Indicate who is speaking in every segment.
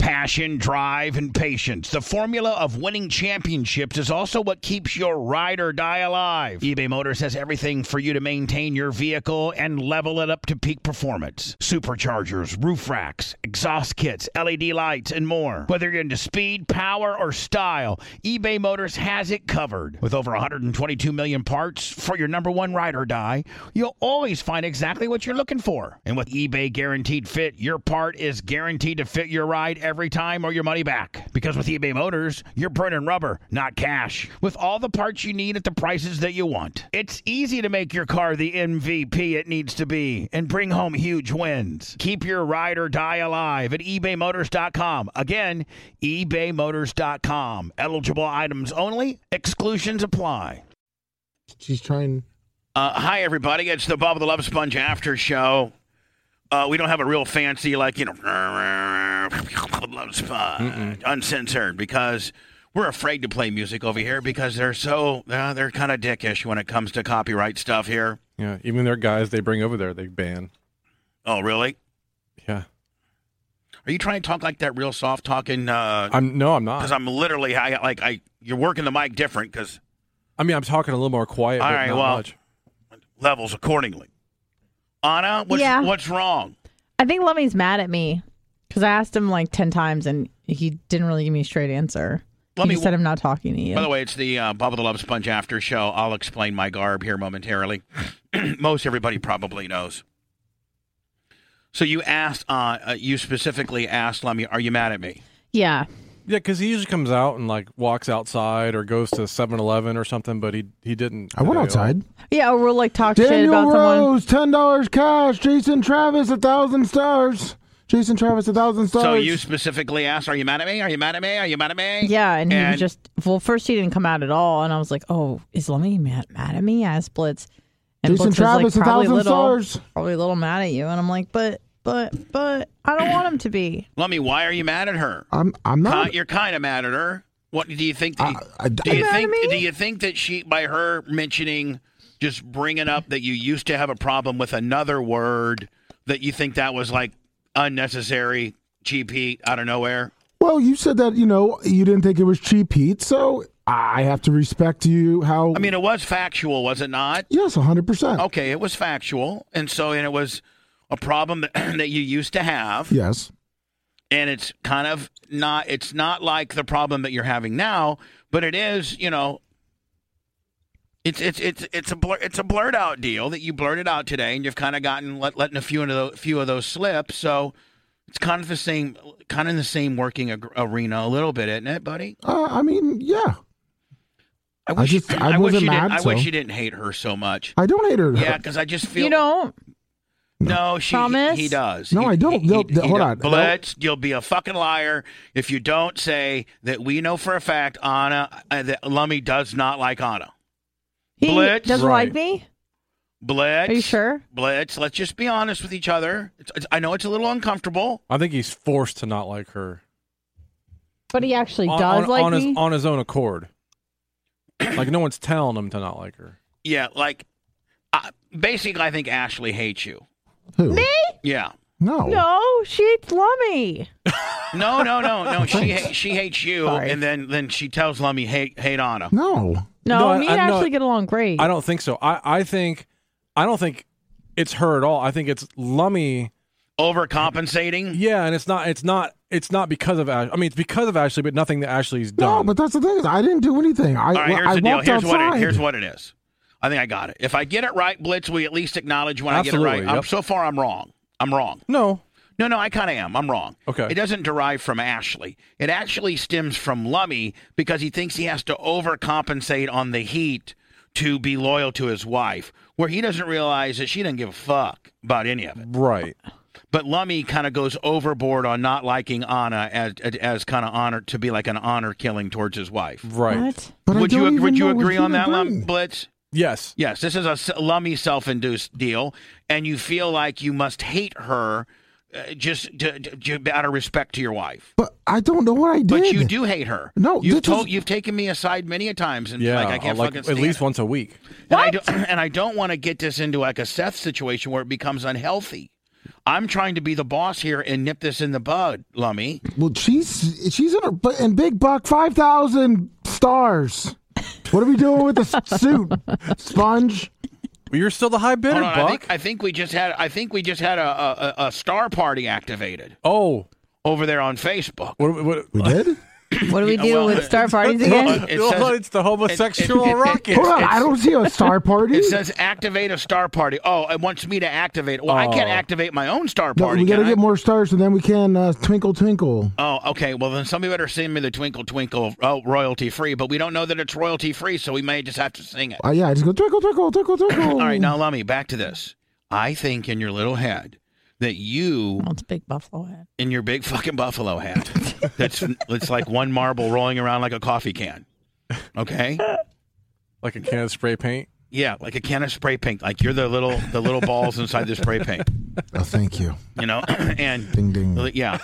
Speaker 1: Passion, drive, and patience. The formula of winning championships is also what keeps your ride or die alive. eBay Motors has everything for you to maintain your vehicle and level it up to peak performance. Superchargers, roof racks, exhaust kits, LED lights, and more. Whether you're into speed, power, or style, eBay Motors has it covered. With over 122 million parts for your number one ride or die, you'll always find exactly what you're looking for. And with eBay Guaranteed Fit, your part is guaranteed to fit your ride every time or your money back. Because with eBay Motors, you're burning rubber, not cash. With all the parts you need at the prices that you want. It's easy to make your car the MVP it needs to be and bring home huge wins. Keep your ride or die alive at ebaymotors.com. Again, ebaymotors.com. Eligible items only. Exclusions apply.
Speaker 2: She's trying.
Speaker 1: Hi, everybody. It's the Bubba the Love Sponge after show. We don't have a real fancy, Love Sponge, uncensored, because we're afraid to play music over here because they're kind of dickish when it comes to copyright stuff here.
Speaker 3: Yeah, even their guys they bring over there, they ban.
Speaker 1: Oh, really?
Speaker 3: Yeah.
Speaker 1: Are you trying to talk like that real soft talking?
Speaker 3: No, I'm not.
Speaker 1: Because I'm literally, you're working the mic different because.
Speaker 3: I mean, I'm talking a little more quiet,
Speaker 1: all
Speaker 3: but
Speaker 1: right,
Speaker 3: not
Speaker 1: well,
Speaker 3: much.
Speaker 1: Levels accordingly. Anna, what's wrong?
Speaker 4: I think Lummy's mad at me because I asked him like 10 times and he didn't really give me a straight answer. He just said I'm not talking to you.
Speaker 1: By the way, it's the Bubba the Love Sponge after show. I'll explain my garb here momentarily. Most everybody probably knows. So you specifically asked Lummy, are you mad at me?
Speaker 4: Yeah.
Speaker 3: Yeah, because he usually comes out and like walks outside or goes to 7-Eleven or something, but he didn't.
Speaker 2: I went outside.
Speaker 4: Yeah, or we'll like talk shit
Speaker 2: Daniel
Speaker 4: about
Speaker 2: Rose, $10 cash. Jason Travis, 1,000 stars. Jason Travis, 1,000 stars.
Speaker 1: So you specifically asked, are you mad at me? Are you mad at me? Are you mad at me?
Speaker 4: Yeah, and he was just, first he didn't come out at all, and I was like, oh, is Lummy mad at me? I asked Blitz. And
Speaker 2: Jason
Speaker 4: Blitz was
Speaker 2: Travis,
Speaker 4: like,
Speaker 2: 1,000 stars.
Speaker 4: Probably a little mad at you, and I'm like, but I don't want him to be.
Speaker 1: Lummy, why are you mad at her?
Speaker 2: I'm not.
Speaker 1: You're kind of mad at her. What do you think? Do you think that she, by her mentioning, just bringing up that you used to have a problem with another word, that you think that was like unnecessary, cheap heat out of nowhere?
Speaker 2: Well, you said that, you didn't think it was cheap heat, so I have to respect you how...
Speaker 1: I mean, it was factual, was it not?
Speaker 2: Yes, 100%.
Speaker 1: Okay, it was factual, and it was a problem that you used to have.
Speaker 2: Yes.
Speaker 1: And it's kind of not, it's not like the problem that you're having now, but it is, it's a blurred out deal that you blurted out today, and you've kind of gotten letting a few of those slip. So it's kind of in the same working arena a little bit, isn't it, buddy?
Speaker 2: I mean, yeah.
Speaker 1: I wish you didn't hate her so much.
Speaker 2: I don't hate her.
Speaker 1: Yeah, because I just feel
Speaker 4: you don't.
Speaker 1: No,
Speaker 4: Promise?
Speaker 1: he does.
Speaker 2: No, I don't. Hold on.
Speaker 1: Blitz, you'll be a fucking liar if you don't say that we know for a fact that Lummy does not like Anna.
Speaker 4: He
Speaker 1: Blitz
Speaker 4: doesn't like me?
Speaker 1: Blitz.
Speaker 4: Are you sure?
Speaker 1: Blitz, let's just be honest with each other. I know it's a little uncomfortable.
Speaker 3: I think he's forced to not like her.
Speaker 4: But he actually does like me?
Speaker 3: On his own accord. Like, no one's telling him to not like her.
Speaker 1: Yeah, basically, I think Ashley hates you.
Speaker 2: Who?
Speaker 4: Me?
Speaker 1: Yeah.
Speaker 4: No, she hates Lummy.
Speaker 1: No. She hates you,
Speaker 4: Sorry.
Speaker 1: and then she tells Lummy hate Anna.
Speaker 2: No,
Speaker 4: me and Ashley get along great.
Speaker 3: I don't think so. I don't think it's her at all. I think it's Lummy
Speaker 1: overcompensating.
Speaker 3: Yeah, and it's not because of Ashley. I mean, it's because of Ashley, but nothing that Ashley's done.
Speaker 2: No, but that's the thing. I didn't do anything.
Speaker 1: All right, here's the deal. Here's what
Speaker 2: it
Speaker 1: it is. I think I got it. If I get it right, Blitz, we at least acknowledge when
Speaker 3: Absolutely,
Speaker 1: I get it right.
Speaker 3: yep.
Speaker 1: So far, I'm wrong.
Speaker 3: No,
Speaker 1: I kind of am. I'm wrong.
Speaker 3: Okay.
Speaker 1: It doesn't derive from Ashley. It actually stems from Lummy because he thinks he has to overcompensate on the heat to be loyal to his wife, where he doesn't realize that she doesn't give a fuck about any of it.
Speaker 3: Right.
Speaker 1: But Lummy kind of goes overboard on not liking Anna as kind of honor, to be like an honor killing towards his wife.
Speaker 3: Right.
Speaker 4: What?
Speaker 2: But
Speaker 1: Would you agree on that, Blitz?
Speaker 3: Yes.
Speaker 1: Yes, this is a Lummy self-induced deal, and you feel like you must hate her just out of respect to your wife.
Speaker 2: But I don't know what I did.
Speaker 1: But you do hate her.
Speaker 2: No,
Speaker 1: you've taken me aside many a times, and I can't fucking stand
Speaker 3: at least
Speaker 1: it.
Speaker 3: once a week.
Speaker 1: And I don't want to get this into like a Seth situation where it becomes unhealthy. I'm trying to be the boss here and nip this in the bud, Lummy.
Speaker 2: Well, she's in Big Buck 5,000 stars. What are we doing with the suit, Sponge?
Speaker 3: Well, you're still the high bidder,
Speaker 1: Hold on,
Speaker 3: Buck.
Speaker 1: I think we just had a star party activated
Speaker 3: Oh,
Speaker 1: over there on Facebook.
Speaker 3: what,
Speaker 2: We did?
Speaker 4: What do we do with star parties again?
Speaker 3: it's the homosexual rocket.
Speaker 2: Hold on, I don't see a star party.
Speaker 1: It says activate a star party. Oh, it wants me to activate. Well, I can't activate my own star
Speaker 2: No,
Speaker 1: party.
Speaker 2: we got to
Speaker 1: can I?
Speaker 2: get more stars, and then we can twinkle, twinkle.
Speaker 1: Oh, okay. Well, then somebody better sing me the Twinkle Twinkle royalty free, but we don't know that it's royalty free, so we may just have to sing it.
Speaker 2: Yeah, I just go twinkle, twinkle, twinkle, twinkle.
Speaker 1: All right, now, Lummy, back to this. I think in your little head that you,
Speaker 4: Well, it's a big buffalo head.
Speaker 1: in your big fucking buffalo hat, it's like one marble rolling around like a coffee can. Okay?
Speaker 3: Like a can of spray paint.
Speaker 1: Yeah, like a can of spray paint. Like you're the little balls inside the spray paint.
Speaker 2: Oh, thank you.
Speaker 1: You know? And
Speaker 2: Ding, ding.
Speaker 1: yeah,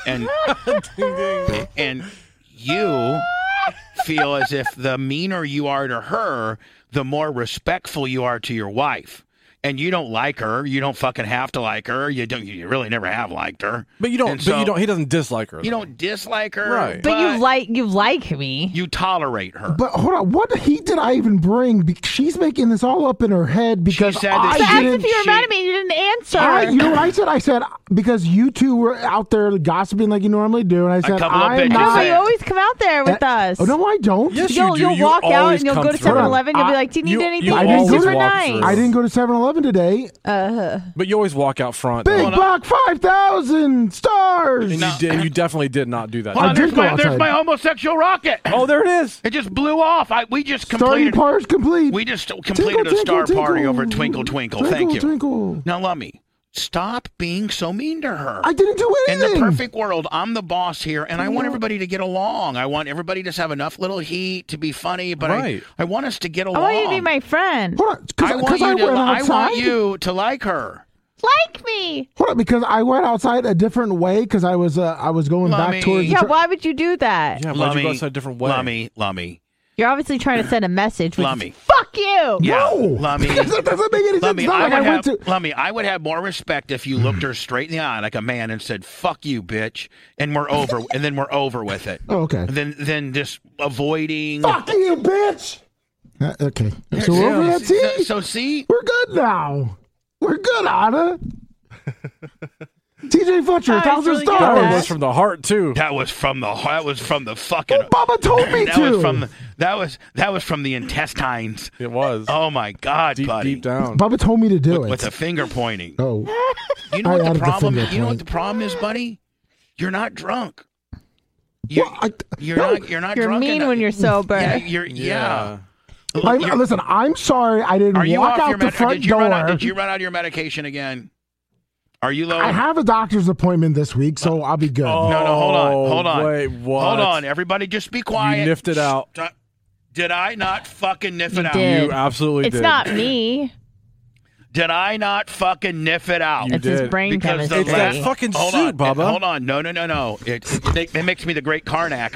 Speaker 1: and you feel as if the meaner you are to her, the more respectful you are to your wife. And you don't like her. You don't fucking have to like her. You don't. You really never have liked her.
Speaker 3: But you don't.
Speaker 1: And so-
Speaker 3: But you don't. He doesn't dislike her.
Speaker 1: You don't dislike her,
Speaker 3: Right.
Speaker 4: But you like me.
Speaker 1: You tolerate her.
Speaker 2: But hold on, what heat did I even bring? She's making this all up in her head because
Speaker 1: said that
Speaker 2: I
Speaker 1: she-
Speaker 4: Ask
Speaker 2: didn't.
Speaker 4: if you were mad at me and you didn't answer.
Speaker 2: You know what I said? I said because you two were out there gossiping like you normally do, and I said
Speaker 1: couple of
Speaker 2: I'm
Speaker 1: bitches
Speaker 4: No,
Speaker 2: not.
Speaker 1: said-
Speaker 4: you always come out there with us.
Speaker 2: Oh no, I don't.
Speaker 3: Yes,
Speaker 4: You'll
Speaker 3: you do. You
Speaker 4: walk out
Speaker 3: always
Speaker 4: and you'll
Speaker 3: come
Speaker 4: go to
Speaker 3: through.
Speaker 4: 7-Eleven. You'll be
Speaker 2: I-
Speaker 4: like, "Do you need
Speaker 3: you-
Speaker 4: anything
Speaker 3: you
Speaker 2: I didn't
Speaker 3: always
Speaker 2: go
Speaker 4: super
Speaker 2: to-
Speaker 3: walk
Speaker 4: nice?"
Speaker 3: through.
Speaker 2: I didn't go to 7-Eleven today.
Speaker 3: But you always walk out front.
Speaker 2: Big
Speaker 3: though.
Speaker 2: Buck 5,000 stars.
Speaker 3: And you definitely did not do that.
Speaker 1: Hold on,
Speaker 2: I did
Speaker 1: there's
Speaker 2: go
Speaker 1: my
Speaker 2: outside.
Speaker 1: homosexual rocket.
Speaker 3: Oh, there it is.
Speaker 1: It just blew off. We just
Speaker 2: Starting
Speaker 1: completed.
Speaker 2: parts complete.
Speaker 1: We just completed a star party over at Twinkle Twinkle. Thank you.
Speaker 2: Twinkle.
Speaker 1: Now, Lummy, stop being so mean to her.
Speaker 2: I didn't do
Speaker 1: In
Speaker 2: anything.
Speaker 1: the perfect world, I'm the boss here, and I want everybody to get along. I want everybody to just have enough little heat to be funny, but
Speaker 3: Right.
Speaker 1: I want us to get
Speaker 4: I
Speaker 1: along.
Speaker 4: want you to be my friend.
Speaker 2: Hold on,
Speaker 1: I want
Speaker 2: because
Speaker 1: you
Speaker 2: I
Speaker 1: to.
Speaker 2: went
Speaker 1: I
Speaker 2: outside.
Speaker 1: want you to like her.
Speaker 4: Like me.
Speaker 2: Hold on, because I went outside a different way because I was going
Speaker 1: Lummy.
Speaker 2: back towards.
Speaker 4: Yeah, why would you do that?
Speaker 3: Yeah, why'd you go outside a different way?
Speaker 1: Lummy.
Speaker 4: You're obviously trying to send a message. Which
Speaker 1: Lummy.
Speaker 4: is, fuck you.
Speaker 1: Yeah,
Speaker 2: No,
Speaker 1: Lummy.
Speaker 2: that doesn't make any sense.
Speaker 1: Lummy,
Speaker 2: It's not
Speaker 1: I
Speaker 2: like
Speaker 1: would
Speaker 2: went
Speaker 1: have,
Speaker 2: to.
Speaker 1: Lummy, I would have more respect if you looked her straight in the eye like a man and said, "Fuck you, bitch," and we're over, and then we're over with it.
Speaker 2: Oh, okay.
Speaker 1: Then just avoiding.
Speaker 2: Fuck you, bitch. Okay, so we're over that. See,
Speaker 1: So see,
Speaker 2: we're good now. We're good, Anna. TJ Fletcher,
Speaker 4: Oh, he's
Speaker 2: 1,000
Speaker 4: really good at
Speaker 3: That one
Speaker 4: that.
Speaker 3: was from the heart too.
Speaker 1: that was from the fucking.
Speaker 2: Bubba told me
Speaker 1: That
Speaker 2: to.
Speaker 1: was from the intestines.
Speaker 3: It was
Speaker 1: Oh my God,
Speaker 3: deep,
Speaker 1: buddy!
Speaker 3: deep down.
Speaker 2: Bubba told me to do it.
Speaker 1: With the finger pointing.
Speaker 2: Oh,
Speaker 1: You know
Speaker 2: I
Speaker 1: what the
Speaker 2: added the
Speaker 1: problem?
Speaker 2: finger
Speaker 1: You know what
Speaker 2: point.
Speaker 1: the problem is, buddy? You're not drunk. You're,
Speaker 2: Well,
Speaker 1: you're
Speaker 2: no.
Speaker 1: not. You're not
Speaker 4: You're
Speaker 1: drunk.
Speaker 4: mean
Speaker 1: enough.
Speaker 4: when you're sober.
Speaker 1: Yeah.
Speaker 2: listen, I'm sorry I didn't
Speaker 1: Are you
Speaker 2: walk
Speaker 1: off
Speaker 2: out
Speaker 1: your
Speaker 2: the front
Speaker 1: did you
Speaker 2: door.
Speaker 1: run out of your medication again? Are you low?
Speaker 2: I have a doctor's appointment this week, so I'll be good.
Speaker 3: Oh,
Speaker 1: No, hold on.
Speaker 3: Wait, what?
Speaker 1: Hold on, everybody, just be quiet.
Speaker 3: You niffed it out.
Speaker 1: Did I not fucking niff it
Speaker 4: You
Speaker 1: out?
Speaker 4: did.
Speaker 3: You absolutely
Speaker 4: It's
Speaker 3: did.
Speaker 4: not me.
Speaker 1: Did I not fucking niff it out?
Speaker 3: You
Speaker 4: It's his
Speaker 3: did.
Speaker 4: brain
Speaker 1: Because the
Speaker 4: chemistry.
Speaker 3: It's that
Speaker 1: last-
Speaker 3: fucking
Speaker 1: hold
Speaker 3: suit,
Speaker 1: on,
Speaker 3: Bubba.
Speaker 1: Hold on, no. It makes me the great Karnak.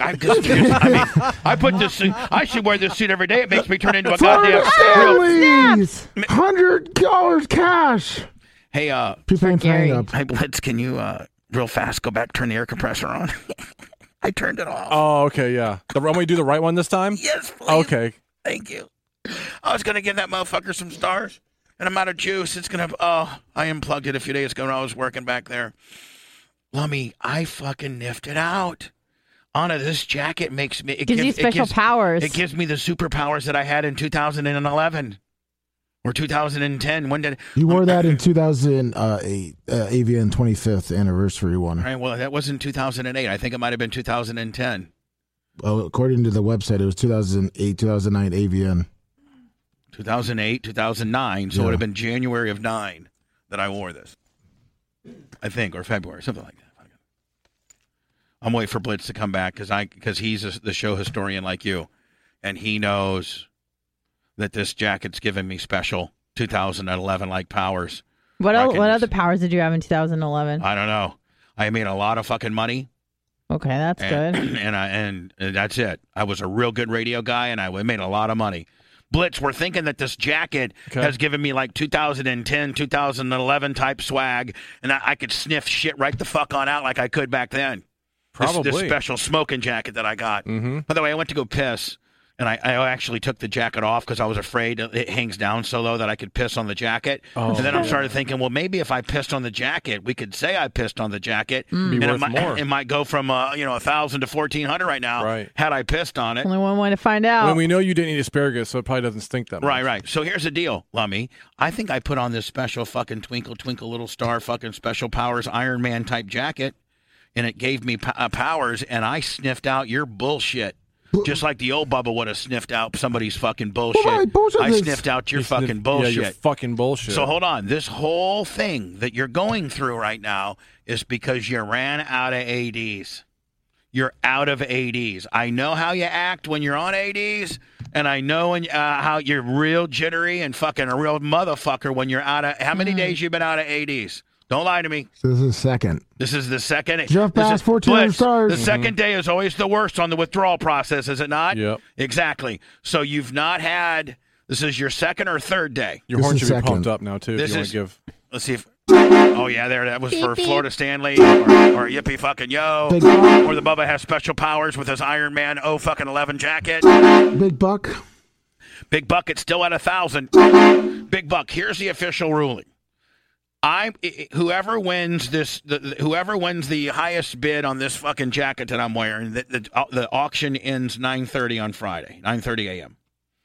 Speaker 1: I put this suit. I should wear this suit every day. It makes me turn into a
Speaker 2: Florida
Speaker 1: goddamn.
Speaker 2: Stanley's $100 cash.
Speaker 1: Hey,
Speaker 2: Prepaying
Speaker 4: Gary.
Speaker 2: sign up.
Speaker 1: hey, Blitz, can you real fast go back, turn the air compressor on? I turned it off.
Speaker 3: Oh, okay, yeah. I'm going to do the right one this time?
Speaker 1: Yes, please.
Speaker 3: Okay.
Speaker 1: Thank you. I was gonna give that motherfucker some stars, and I'm out of juice. It's gonna. Oh, I unplugged it a few days ago when I was working back there. Lummy, I fucking niffed it out. Anna, this jacket makes me. It
Speaker 4: Gives you special powers.
Speaker 1: It gives me the superpowers that I had in 2011 or 2010. When did?
Speaker 2: You wore that in 2008, Avian 25th anniversary one.
Speaker 1: All right, well, that wasn't 2008. I think it might have been 2010.
Speaker 2: Well, according to the website, it was 2008, 2009 Avian.
Speaker 1: 2008, 2009. So it would have been January of 9 that I wore this. I think, or February, something like that. I'm waiting for Blitz to come back because he's the show historian like you, and he knows that this jacket's given me special 2011 like powers.
Speaker 4: What other powers did you have in 2011?
Speaker 1: I don't know. I made a lot of fucking money.
Speaker 4: Okay, that's good.
Speaker 1: And that's it. I was a real good radio guy, and I made a lot of money. Blitz, we're thinking that this jacket has given me like 2010, 2011 type swag, and I could sniff shit right the fuck on out like I could back then.
Speaker 3: Probably.
Speaker 1: This special smoking jacket that I got. Mm-hmm. By the way, I went to go piss. And I actually took the jacket off because I was afraid it hangs down so low that I could piss on the jacket. And then I started thinking, well, maybe if I pissed on the jacket, we could say I pissed on the jacket. And it might go from 1,000 to 1,400 right now had I pissed on it.
Speaker 4: Only one way to find out.
Speaker 3: When we know you didn't eat asparagus, so it probably doesn't stink that much.
Speaker 1: Right. So here's the deal, Lummy. I think I put on this special fucking Twinkle, Twinkle, Little Star fucking Special Powers Iron Man type jacket, and it gave me powers, and I sniffed out your bullshit. Just like the old Bubba would have sniffed out somebody's fucking bullshit. I sniffed out your fucking bullshit.
Speaker 3: Yeah, your fucking bullshit.
Speaker 1: So hold on. This whole thing that you're going through right now is because you ran out of ADs. You're out of ADs. I know how you act when you're on ADs, and I know how you're real jittery and fucking a real motherfucker when you're out of... How many days you been out of ADs? Don't lie to me.
Speaker 2: This is the second.
Speaker 1: This is the second.
Speaker 2: Jeff Bass, 1,400 stars.
Speaker 1: The second day is always the worst on the withdrawal process, is it not?
Speaker 3: Yep.
Speaker 1: Exactly. So you've not had. This is your second or third day.
Speaker 3: Your horn should be pumped up now too.
Speaker 1: If
Speaker 3: you want to give.
Speaker 1: Let's see if. Oh yeah, there. That was for Florida Stanley or Yippee fucking yo, or the Bubba has special powers with his Iron Man 11 jacket.
Speaker 2: Big Buck.
Speaker 1: Big Buck. It's still at 1,000. Big Buck. Here's the official ruling. Whoever wins the highest bid on this fucking jacket that I'm wearing, the auction ends 9:30 on Friday, 9:30 a.m.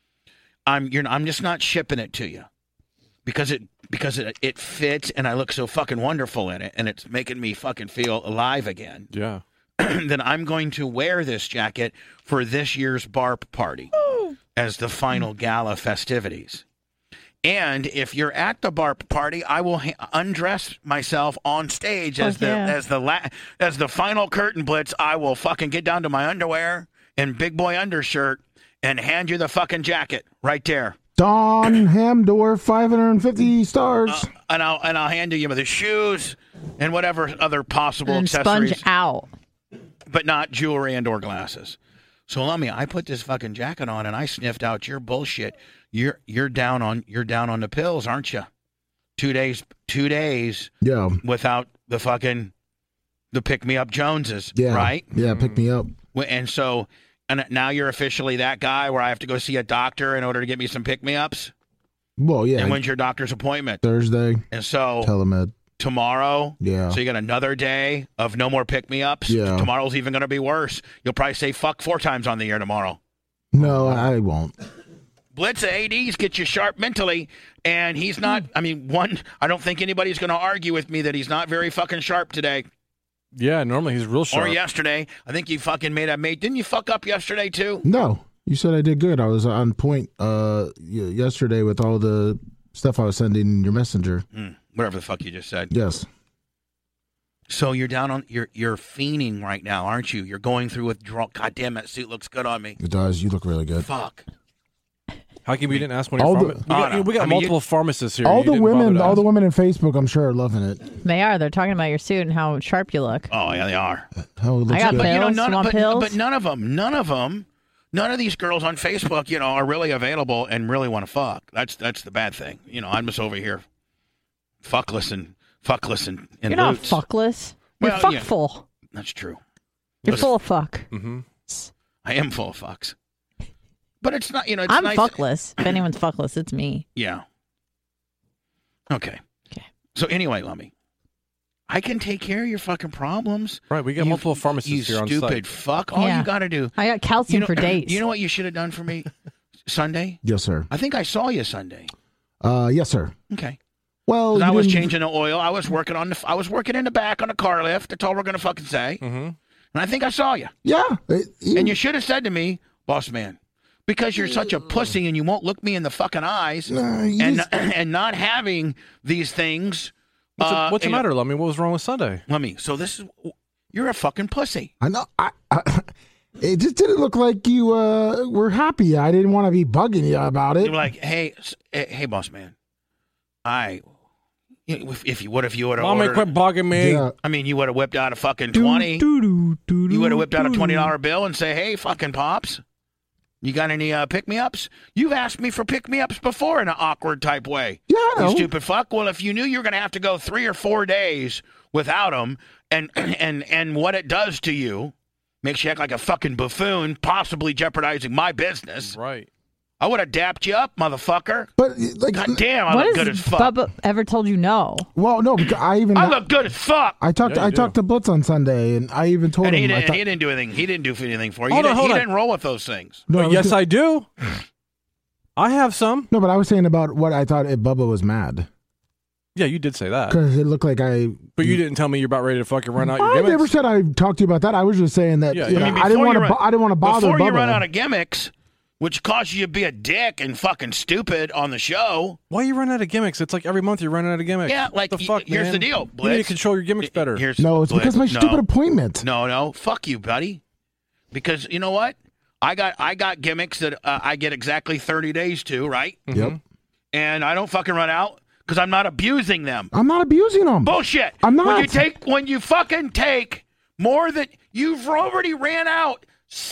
Speaker 1: I'm just not shipping it to you because it fits and I look so fucking wonderful in it and it's making me fucking feel alive again.
Speaker 3: Yeah.
Speaker 1: Then I'm going to wear this jacket for this year's BARP party as the final gala festivities. And if you're at the BARP party, I will undress myself on stage as the final curtain blitz. I will fucking get down to my underwear and big boy undershirt and hand you the fucking jacket right there.
Speaker 2: Don Hamdorf, 550 stars.
Speaker 1: And I'll hand you the shoes and whatever other possible
Speaker 4: and
Speaker 1: accessories.
Speaker 4: Sponge out,
Speaker 1: but not jewelry and or glasses. So let me. I put this fucking jacket on and I sniffed out your bullshit. You're down on the pills, aren't you? 2 days.
Speaker 2: Yeah.
Speaker 1: Without the pick me up Joneses.
Speaker 2: Yeah.
Speaker 1: Right.
Speaker 2: Yeah. Pick me up.
Speaker 1: And now you're officially that guy where I have to go see a doctor in order to get me some pick me ups.
Speaker 2: Well, yeah.
Speaker 1: And when's your doctor's appointment?
Speaker 2: Thursday.
Speaker 1: And so
Speaker 2: telemed.
Speaker 1: Tomorrow.
Speaker 2: Yeah.
Speaker 1: So you got another day of no more pick me ups.
Speaker 2: Yeah.
Speaker 1: Tomorrow's even going to be worse. You'll probably say fuck 4 times on the air tomorrow.
Speaker 2: No, I won't.
Speaker 1: Blitz ADs get you sharp mentally, and he's not. I mean, I don't think anybody's going to argue with me that he's not very fucking sharp today.
Speaker 3: Yeah, normally he's real sharp.
Speaker 1: Or yesterday. I think you fucking made a mate. Didn't you fuck up yesterday, too?
Speaker 2: No. You said I did good. I was on point yesterday with all the stuff I was sending in your messenger.
Speaker 1: Whatever the fuck you just said.
Speaker 2: Yes.
Speaker 1: So you're down on you're fiending right now, aren't you? You're going through withdrawal. God damn, that suit looks good on me.
Speaker 2: It does. You look really good.
Speaker 1: Fuck.
Speaker 3: How come we didn't ask when you're from? We got multiple pharmacists here.
Speaker 2: All the women in Facebook, I'm sure, are loving it.
Speaker 4: They are. They're talking about your suit and how sharp you look.
Speaker 1: Oh yeah, they are.
Speaker 2: How it looks
Speaker 4: I got
Speaker 2: good.
Speaker 4: pills.
Speaker 1: But none of these girls on Facebook, are really available and really want to fuck. That's the bad thing. I'm just over here, fuckless and
Speaker 4: You're not fuckless. You're fuckful.
Speaker 1: Yeah, that's true.
Speaker 4: You're full of fuck.
Speaker 3: Mm-hmm.
Speaker 1: I am full of fucks. But it's not, it's
Speaker 4: I'm
Speaker 1: nice.
Speaker 4: fuckless. If anyone's fuckless, it's me.
Speaker 1: Yeah. Okay. So anyway, Lummy, I can take care of your fucking problems.
Speaker 3: Right, we got multiple pharmacists here on site.
Speaker 1: You stupid fuck. All you got to do.
Speaker 4: I got calcium for days.
Speaker 1: You know what you should have done for me Sunday?
Speaker 2: Yes, sir.
Speaker 1: I think I saw you Sunday.
Speaker 2: Yes, sir.
Speaker 1: Okay.
Speaker 2: Well,
Speaker 1: I was changing the oil. I was working in the back on the car lift. That's all we're going to fucking say.
Speaker 3: Mm-hmm.
Speaker 1: And I think I saw you.
Speaker 2: Yeah.
Speaker 1: And you should have said to me, boss man, because you're such a pussy and you won't look me in the fucking eyes and not having these things.
Speaker 3: What's the matter, Lummy? What was wrong with Sunday?
Speaker 1: Lummy, you're a fucking pussy.
Speaker 2: I know. It just didn't look like you were happy. I didn't want to be bugging you about it.
Speaker 1: You were like, hey, boss man, if you would have
Speaker 3: Mommy, quit bugging me.
Speaker 2: Yeah.
Speaker 1: I mean, you would have whipped out a fucking 20. You would have whipped out a $20 bill and say, hey, fucking pops. You got any pick-me-ups? You've asked me for pick-me-ups before in an awkward type way.
Speaker 2: Yeah, I know.
Speaker 1: You stupid fuck. Well, if you knew you were going to have to go 3 or 4 days without them and what it does to you, makes you act like a fucking buffoon, possibly jeopardizing my business.
Speaker 3: Right.
Speaker 1: I would have dapped you up, motherfucker.
Speaker 2: But like,
Speaker 1: God damn, I
Speaker 4: What
Speaker 1: look
Speaker 4: has
Speaker 1: good as fuck.
Speaker 4: Bubba ever told you no?
Speaker 2: well, no, because I
Speaker 1: look good as fuck.
Speaker 2: I talked to Blitz on Sunday, and I even told
Speaker 1: And
Speaker 2: him.
Speaker 1: he didn't do anything. He didn't do anything for you.
Speaker 3: Hold on.
Speaker 1: He didn't roll with those things.
Speaker 2: No,
Speaker 3: Yes, I do. I have some.
Speaker 2: No, but I was saying about what I thought if Bubba was mad
Speaker 3: Yeah, you did say that.
Speaker 2: because it looked like
Speaker 3: But you didn't tell me you're about ready to fucking run out your
Speaker 2: I
Speaker 3: gimmicks.
Speaker 2: never said I talked to you about that. I was just saying that
Speaker 3: Yeah,
Speaker 2: you know,
Speaker 3: I mean,
Speaker 2: I didn't want
Speaker 1: before
Speaker 2: to. I didn't want to bother
Speaker 1: Before you
Speaker 2: Bubba.
Speaker 1: run out of gimmicks, which causes you to be a dick and fucking stupid on the show.
Speaker 3: Why you run out of gimmicks? It's like every month you're running out of gimmicks.
Speaker 1: Yeah, like,
Speaker 3: the fuck,
Speaker 1: here's
Speaker 3: man?
Speaker 1: the deal,
Speaker 3: You need to
Speaker 1: Blitz.
Speaker 3: control your gimmicks better.
Speaker 2: No, it's because my stupid appointment.
Speaker 1: No, fuck you, buddy. Because you know what? I got gimmicks that I get exactly 30 days to, right?
Speaker 2: Yep.
Speaker 1: And I don't fucking run out because I'm not abusing them.
Speaker 2: I'm not abusing them.
Speaker 1: Bullshit.
Speaker 2: I'm not.
Speaker 1: When you fucking take more than you've already ran out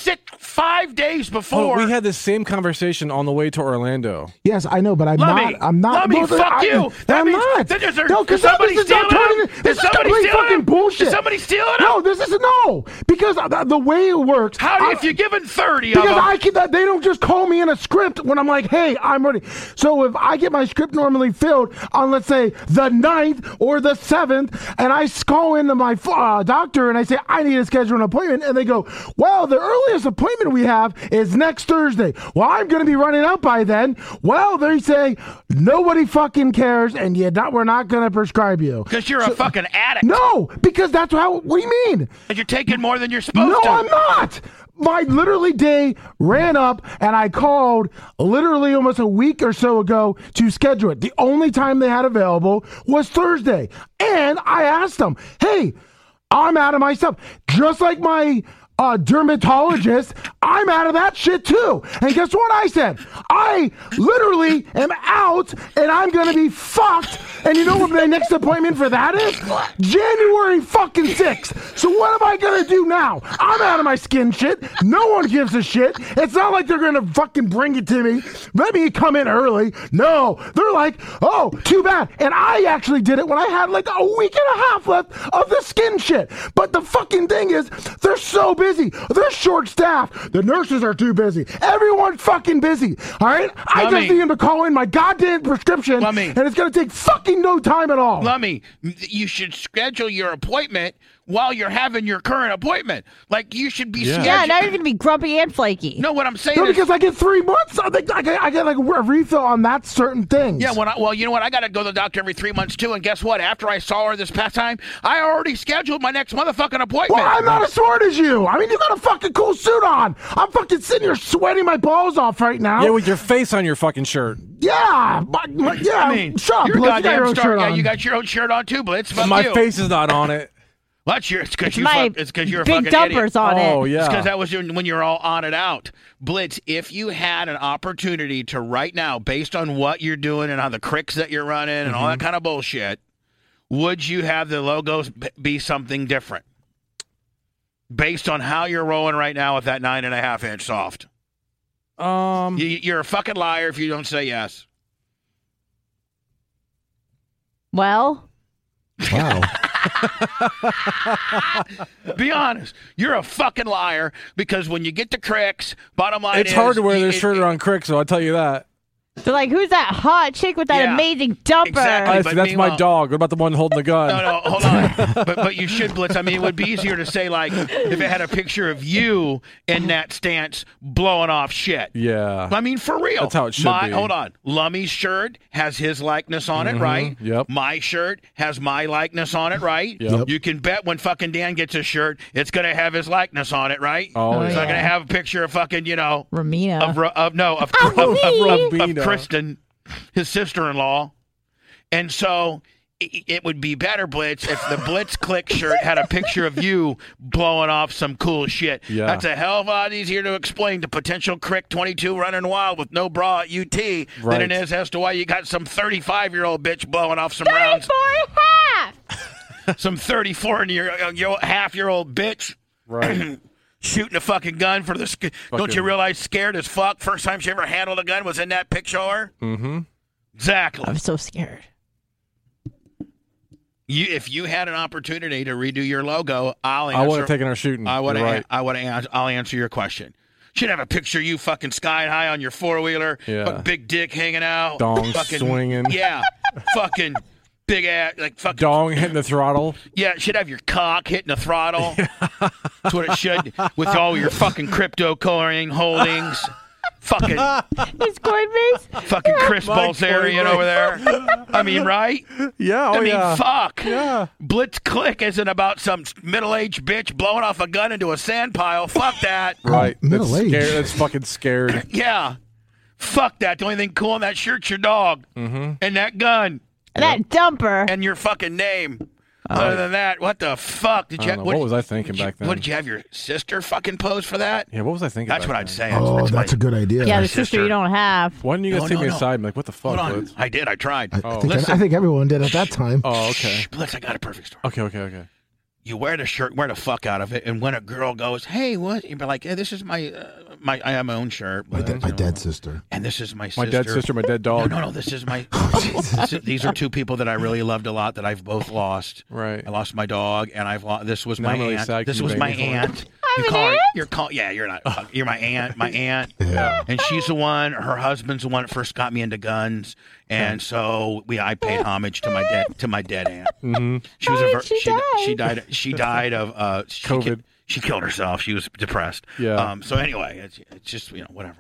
Speaker 1: 5 days before.
Speaker 3: Oh, we had the same conversation on the way to Orlando.
Speaker 2: Yes, I know, but I'm
Speaker 1: Lummy,
Speaker 2: not. I'm not.
Speaker 1: Lummy, fuck you. That
Speaker 2: I'm
Speaker 1: means
Speaker 2: not.
Speaker 1: that is
Speaker 2: No, because
Speaker 1: somebody
Speaker 2: this is not
Speaker 1: stealing
Speaker 2: turning.
Speaker 1: them?
Speaker 2: This
Speaker 1: Is
Speaker 2: is
Speaker 1: somebody
Speaker 2: complete
Speaker 1: stealing
Speaker 2: fucking
Speaker 1: them?
Speaker 2: bullshit.
Speaker 1: Is somebody stealing them?
Speaker 2: No, this is no. Because the way it works.
Speaker 1: If you're given 30 of
Speaker 2: Because
Speaker 1: them?
Speaker 2: they don't just call me in a script when I'm like, hey, I'm ready. So if I get my script normally filled on, let's say, the 9th or the 7th, and I call into my doctor and I say, I need to schedule an appointment, and they go, well, the earliest appointment we have is next Thursday. Well, I'm going to be running out by then. Well, they say, nobody fucking cares, and we're not going to prescribe you.
Speaker 1: Because you're a fucking addict.
Speaker 2: No, because that's how, what do you mean?
Speaker 1: And you're taking more than you're supposed
Speaker 2: No,
Speaker 1: to.
Speaker 2: I'm not. My literally day ran up, and I called literally almost a week or so ago to schedule it. The only time they had available was Thursday. And I asked them, hey, I'm out of my stuff. Just like my dermatologist, I'm out of that shit too. And guess what I said? I literally am out, and I'm going to be fucked. And you know what my next appointment for that is? January fucking 6th. So what am I going to do now? I'm out of my skin shit. No one gives a shit. It's not like they're going to fucking bring it to me. Let me come in early. No. They're like, oh, too bad. And I actually did it when I had like a week and a half left of the skin shit. But the fucking thing is, they're so busy. They're short-staffed. The nurses are too busy. Everyone's fucking busy. All right? I just need them to call in my goddamn prescription, and it's going to take fucking no time at all.
Speaker 1: Lummy, you should schedule your appointment while you're having your current appointment. Like, you should be scheduled.
Speaker 4: Yeah, now you're going to be grumpy and flaky.
Speaker 1: No, what I'm saying
Speaker 2: No,
Speaker 1: is...
Speaker 2: because I get 3 months. I get like a refill on that certain things.
Speaker 1: Yeah, well, you know what? I got to go to the doctor every 3 months, too. And guess what? After I saw her this past time, I already scheduled my next motherfucking appointment.
Speaker 2: Well, I'm not as smart as you. I mean, you got a fucking cool suit on. I'm fucking sitting here sweating my balls off right now.
Speaker 3: Yeah, with your face on your fucking shirt.
Speaker 2: Yeah. Yeah.
Speaker 1: I mean,
Speaker 2: shut up,
Speaker 1: you're
Speaker 2: Blitz. You got your
Speaker 1: goddamn
Speaker 2: own
Speaker 1: star.
Speaker 2: shirt
Speaker 1: Yeah,
Speaker 2: on.
Speaker 1: you got your own shirt on, too, Blitz. Fuck
Speaker 3: My
Speaker 1: you.
Speaker 3: face is not on it.
Speaker 1: Well, it's because you're
Speaker 4: my
Speaker 1: a
Speaker 4: big
Speaker 1: fucking
Speaker 4: dumpers
Speaker 1: idiot.
Speaker 4: on it.
Speaker 3: Oh, yeah.
Speaker 1: It's because that was when you were all on it out. Blitz, if you had an opportunity to right now, based on what you're doing and on the cricks that you're running and all that kind of bullshit, would you have the logos be something different? Based on how you're rolling right now with that 9.5-inch soft. You're a fucking liar if you don't say yes.
Speaker 4: Well,
Speaker 2: Wow.
Speaker 1: Be honest. You're a fucking liar because when you get to cricks, bottom line
Speaker 3: It's
Speaker 1: is...
Speaker 3: hard to wear this shirt around Crick, so I'll tell you that.
Speaker 4: they're like, who's that hot chick with that
Speaker 1: Yeah,
Speaker 4: amazing dumper?
Speaker 1: exactly. But
Speaker 3: That's my
Speaker 1: meanwhile-
Speaker 3: dog. What about the one holding the gun?
Speaker 1: No, hold on. But you should, Blitz. I mean, it would be easier to say, like, if it had a picture of you in that stance blowing off shit.
Speaker 3: Yeah.
Speaker 1: I mean, for real.
Speaker 3: That's how it should be.
Speaker 1: Hold on. Lummy's shirt has his likeness on it, right?
Speaker 3: Yep.
Speaker 1: My shirt has my likeness on it, right?
Speaker 3: Yep.
Speaker 1: You can bet when fucking Dan gets a shirt, it's going to have his likeness on it, right?
Speaker 3: Oh,
Speaker 1: It's
Speaker 3: yeah.
Speaker 1: not going to have a picture of fucking,
Speaker 4: Ramina.
Speaker 1: of
Speaker 3: Rubina.
Speaker 1: Kristen, his sister-in-law. And so it would be better, Blitz, if the Blitz Click shirt had a picture of you blowing off some cool shit.
Speaker 3: Yeah.
Speaker 1: That's a hell of a lot easier to explain to potential Crick 22 running wild with no bra at UT than
Speaker 3: Right.
Speaker 1: it is as to why you got some 35-year-old bitch blowing off some rounds.
Speaker 4: 34.5.
Speaker 1: Some 34-and-a-half-year-old bitch.
Speaker 3: Right.
Speaker 1: shooting a fucking gun for the. Don't you realize scared as fuck? First time she ever handled a gun was in that picture.
Speaker 3: Mm-hmm.
Speaker 1: Exactly.
Speaker 4: I'm so scared.
Speaker 1: If you had an opportunity to redo your logo,
Speaker 3: I would have taken her shooting.
Speaker 1: I'll answer your question. Should have a picture of you fucking sky high on your 4-wheeler, big dick hanging out,
Speaker 3: dong
Speaker 1: fucking,
Speaker 3: swinging.
Speaker 1: Yeah, fucking big ass, like fucking
Speaker 3: dong hitting the throttle.
Speaker 1: Yeah, it should have your cock hitting the throttle. That's what it should, with all your fucking cryptocurrency holdings. Fucking
Speaker 4: It's Coinbase.
Speaker 1: Fucking Chris Balzerian over there. I mean, right?
Speaker 3: Yeah.
Speaker 1: I mean, fuck.
Speaker 3: Yeah.
Speaker 1: Blitz Click isn't about some middle-aged bitch blowing off a gun into a sand pile. Fuck that.
Speaker 3: Right.
Speaker 2: Middle-aged.
Speaker 3: That's fucking scared.
Speaker 1: Yeah. Fuck that. The only thing cool on that shirt's your dog.
Speaker 3: Mm-hmm.
Speaker 1: And that gun.
Speaker 4: That dumper.
Speaker 1: And your fucking name. Other than that, what the fuck did you?
Speaker 3: What was I thinking back then?
Speaker 1: What did you have your sister fucking pose for that?
Speaker 3: Yeah, what was I thinking?
Speaker 1: That's what
Speaker 3: then?
Speaker 1: I'd say.
Speaker 2: Oh, that's a good idea.
Speaker 4: Yeah, the sister you don't have.
Speaker 3: Why didn't you guys take me aside and be like, what the fuck,
Speaker 1: Hold on.
Speaker 3: Blitz?
Speaker 1: I did. I tried.
Speaker 2: I think everyone did at that time.
Speaker 3: Oh, okay.
Speaker 1: Shh, Blitz, I got a perfect story.
Speaker 3: Okay.
Speaker 1: You wear the shirt, wear the fuck out of it, and when a girl goes, "Hey, what?" You'd be like, "Hey, this is my I have my own shirt."
Speaker 2: My dead sister.
Speaker 1: And this is my sister.
Speaker 3: My dead sister, my dead dog.
Speaker 1: No, this is my. These are two people that I really loved a lot that I've both lost.
Speaker 3: Right.
Speaker 1: I lost my dog, and I've lost. This was my
Speaker 3: really
Speaker 1: aunt.
Speaker 3: sad.
Speaker 1: This
Speaker 3: Can
Speaker 1: was
Speaker 3: you
Speaker 1: my
Speaker 3: beg me for
Speaker 1: aunt. Yeah, you're not. You're my aunt. My aunt.
Speaker 3: Yeah.
Speaker 1: And she's the one. Her husband's the one that first got me into guns, and so I paid homage to my dead aunt.
Speaker 3: Mm-hmm.
Speaker 1: She was she died of
Speaker 3: COVID.
Speaker 1: She killed herself. She was depressed.
Speaker 3: Yeah.
Speaker 1: So anyway, it's just whatever.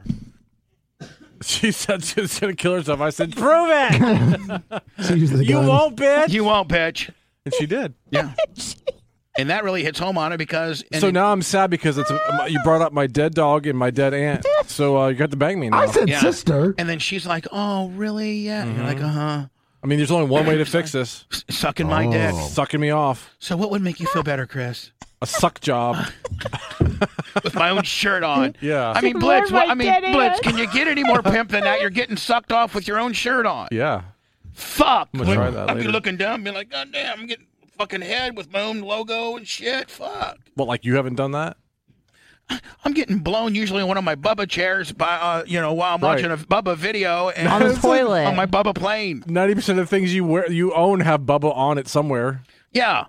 Speaker 3: She said she was going to kill herself. I said, prove it. You won't, bitch.
Speaker 1: You won't, bitch.
Speaker 3: And she did.
Speaker 1: Yeah. And that really hits home on it because.
Speaker 3: So now I'm sad because you brought up my dead dog and my dead aunt. So you got to bang me now.
Speaker 2: I said sister.
Speaker 1: And then she's like, "Oh, really? Yeah."
Speaker 3: Mm-hmm.
Speaker 1: You're like,
Speaker 3: I mean, there's only one way to fix this.
Speaker 1: Sucking my dick.
Speaker 3: Sucking me off.
Speaker 1: So what would make you feel better, Chris?
Speaker 3: A suck job.
Speaker 1: With my own shirt on.
Speaker 3: Yeah.
Speaker 1: I mean, Blitz. Blitz. Can you get any more pimp than that? You're getting sucked off with your own shirt on.
Speaker 3: Yeah.
Speaker 1: Fuck.
Speaker 3: I'm gonna try that
Speaker 1: I'd be
Speaker 3: later.
Speaker 1: looking down, be like, "God damn, I'm getting fucking head with my own logo and shit. Fuck."
Speaker 3: What, like you haven't done that?
Speaker 1: I'm getting blown usually on one of my Bubba chairs by, while I'm watching a Bubba video and
Speaker 4: On the toilet.
Speaker 1: on my Bubba plane.
Speaker 3: 90% of the things you own have Bubba on it somewhere.
Speaker 1: Yeah.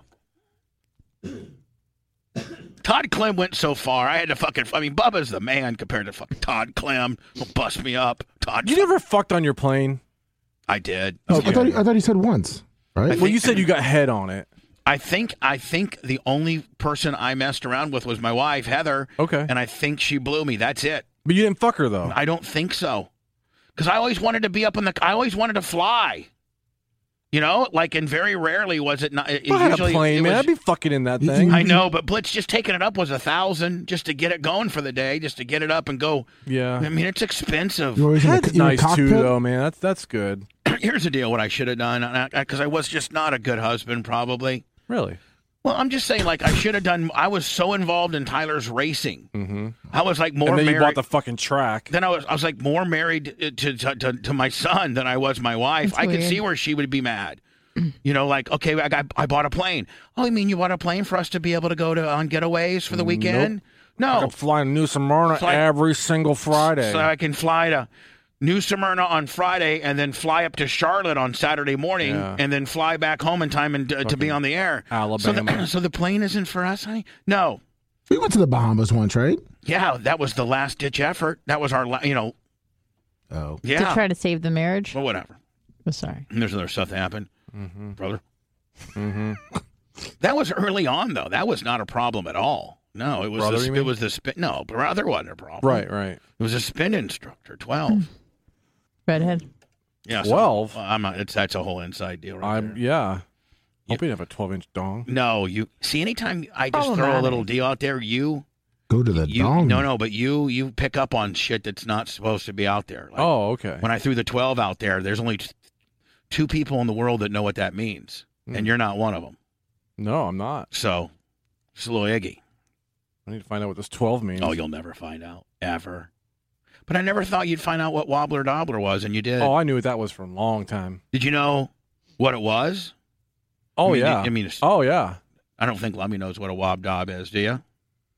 Speaker 1: Todd Clem went so far. I had to Bubba's the man compared to fucking Todd Clem. He'll bust me up.
Speaker 3: You never fucked on your plane?
Speaker 1: I did.
Speaker 2: I thought he said once, right?
Speaker 3: Well, you said you got head on it.
Speaker 1: I think the only person I messed around with was my wife, Heather.
Speaker 3: Okay.
Speaker 1: And I think she blew me. That's it.
Speaker 3: But you didn't fuck her, though.
Speaker 1: I don't think so. Because I always wanted to be I always wanted to fly. And very rarely was it not.
Speaker 3: I had a plane, man. I'd be fucking in that thing.
Speaker 1: I know, but Blitz just taking it up was $1,000 just to get it going for the day, just to get it up and go.
Speaker 3: Yeah.
Speaker 1: I mean, it's expensive.
Speaker 3: That's nice too, though, man. That's good.
Speaker 1: Here's the deal: what I should have done, because I was just not a good husband, probably.
Speaker 3: Really?
Speaker 1: Well, I'm just saying, I should have done. I was so involved in Tyler's racing.
Speaker 3: Mm-hmm.
Speaker 1: I was more.
Speaker 3: And then
Speaker 1: married.
Speaker 3: You bought the fucking track.
Speaker 1: Then I was more married to my son than I was my wife. I could see where she would be mad. Okay, I bought a plane. Oh, you mean you bought a plane for us to be able to go on getaways for the weekend?
Speaker 3: Nope.
Speaker 1: No.
Speaker 3: I'm flying to New Smyrna every single Friday.
Speaker 1: So I can fly to New Smyrna on Friday and then fly up to Charlotte on Saturday morning and then fly back home in time and to be on the air.
Speaker 3: Alabama.
Speaker 1: So the plane isn't for us, honey? No.
Speaker 2: We went to the Bahamas once, right?
Speaker 1: Yeah, that was the last-ditch effort. That was our,
Speaker 2: Oh.
Speaker 1: Yeah.
Speaker 4: To try to save the marriage?
Speaker 1: Well, whatever.
Speaker 4: Oh, sorry.
Speaker 1: And there's other stuff that happened.
Speaker 3: Mm-hmm.
Speaker 1: Brother.
Speaker 3: Mm-hmm.
Speaker 1: That was early on, though. That was not a problem at all. No, it was
Speaker 3: brother,
Speaker 1: it was the spin. No, brother wasn't a problem.
Speaker 3: Right.
Speaker 1: It was a spin instructor. 12.
Speaker 4: Redhead.
Speaker 1: Yeah.
Speaker 3: 12.
Speaker 1: I'm not. That's a whole inside deal. Right there.
Speaker 3: Yeah. Hope you have a 12-inch dong.
Speaker 1: No, you see. Anytime I just throw a little deal out there, you
Speaker 2: go to the dong.
Speaker 1: No, but you pick up on shit that's not supposed to be out there.
Speaker 3: Okay.
Speaker 1: When I threw the 12 out there, there's only 2 people in the world that know what that means, and you're not one of them.
Speaker 3: No, I'm not.
Speaker 1: So, it's a little iggy.
Speaker 3: I need to find out what this 12 means.
Speaker 1: Oh, you'll never find out, ever. But I never thought you'd find out what Wobbler Dobbler was, and you did.
Speaker 3: Oh, I knew what that was for a long time.
Speaker 1: Did you know what it was?
Speaker 3: Oh,
Speaker 1: yeah.
Speaker 3: Oh, yeah.
Speaker 1: I don't think Lummy knows what a Wob Dob is, do you?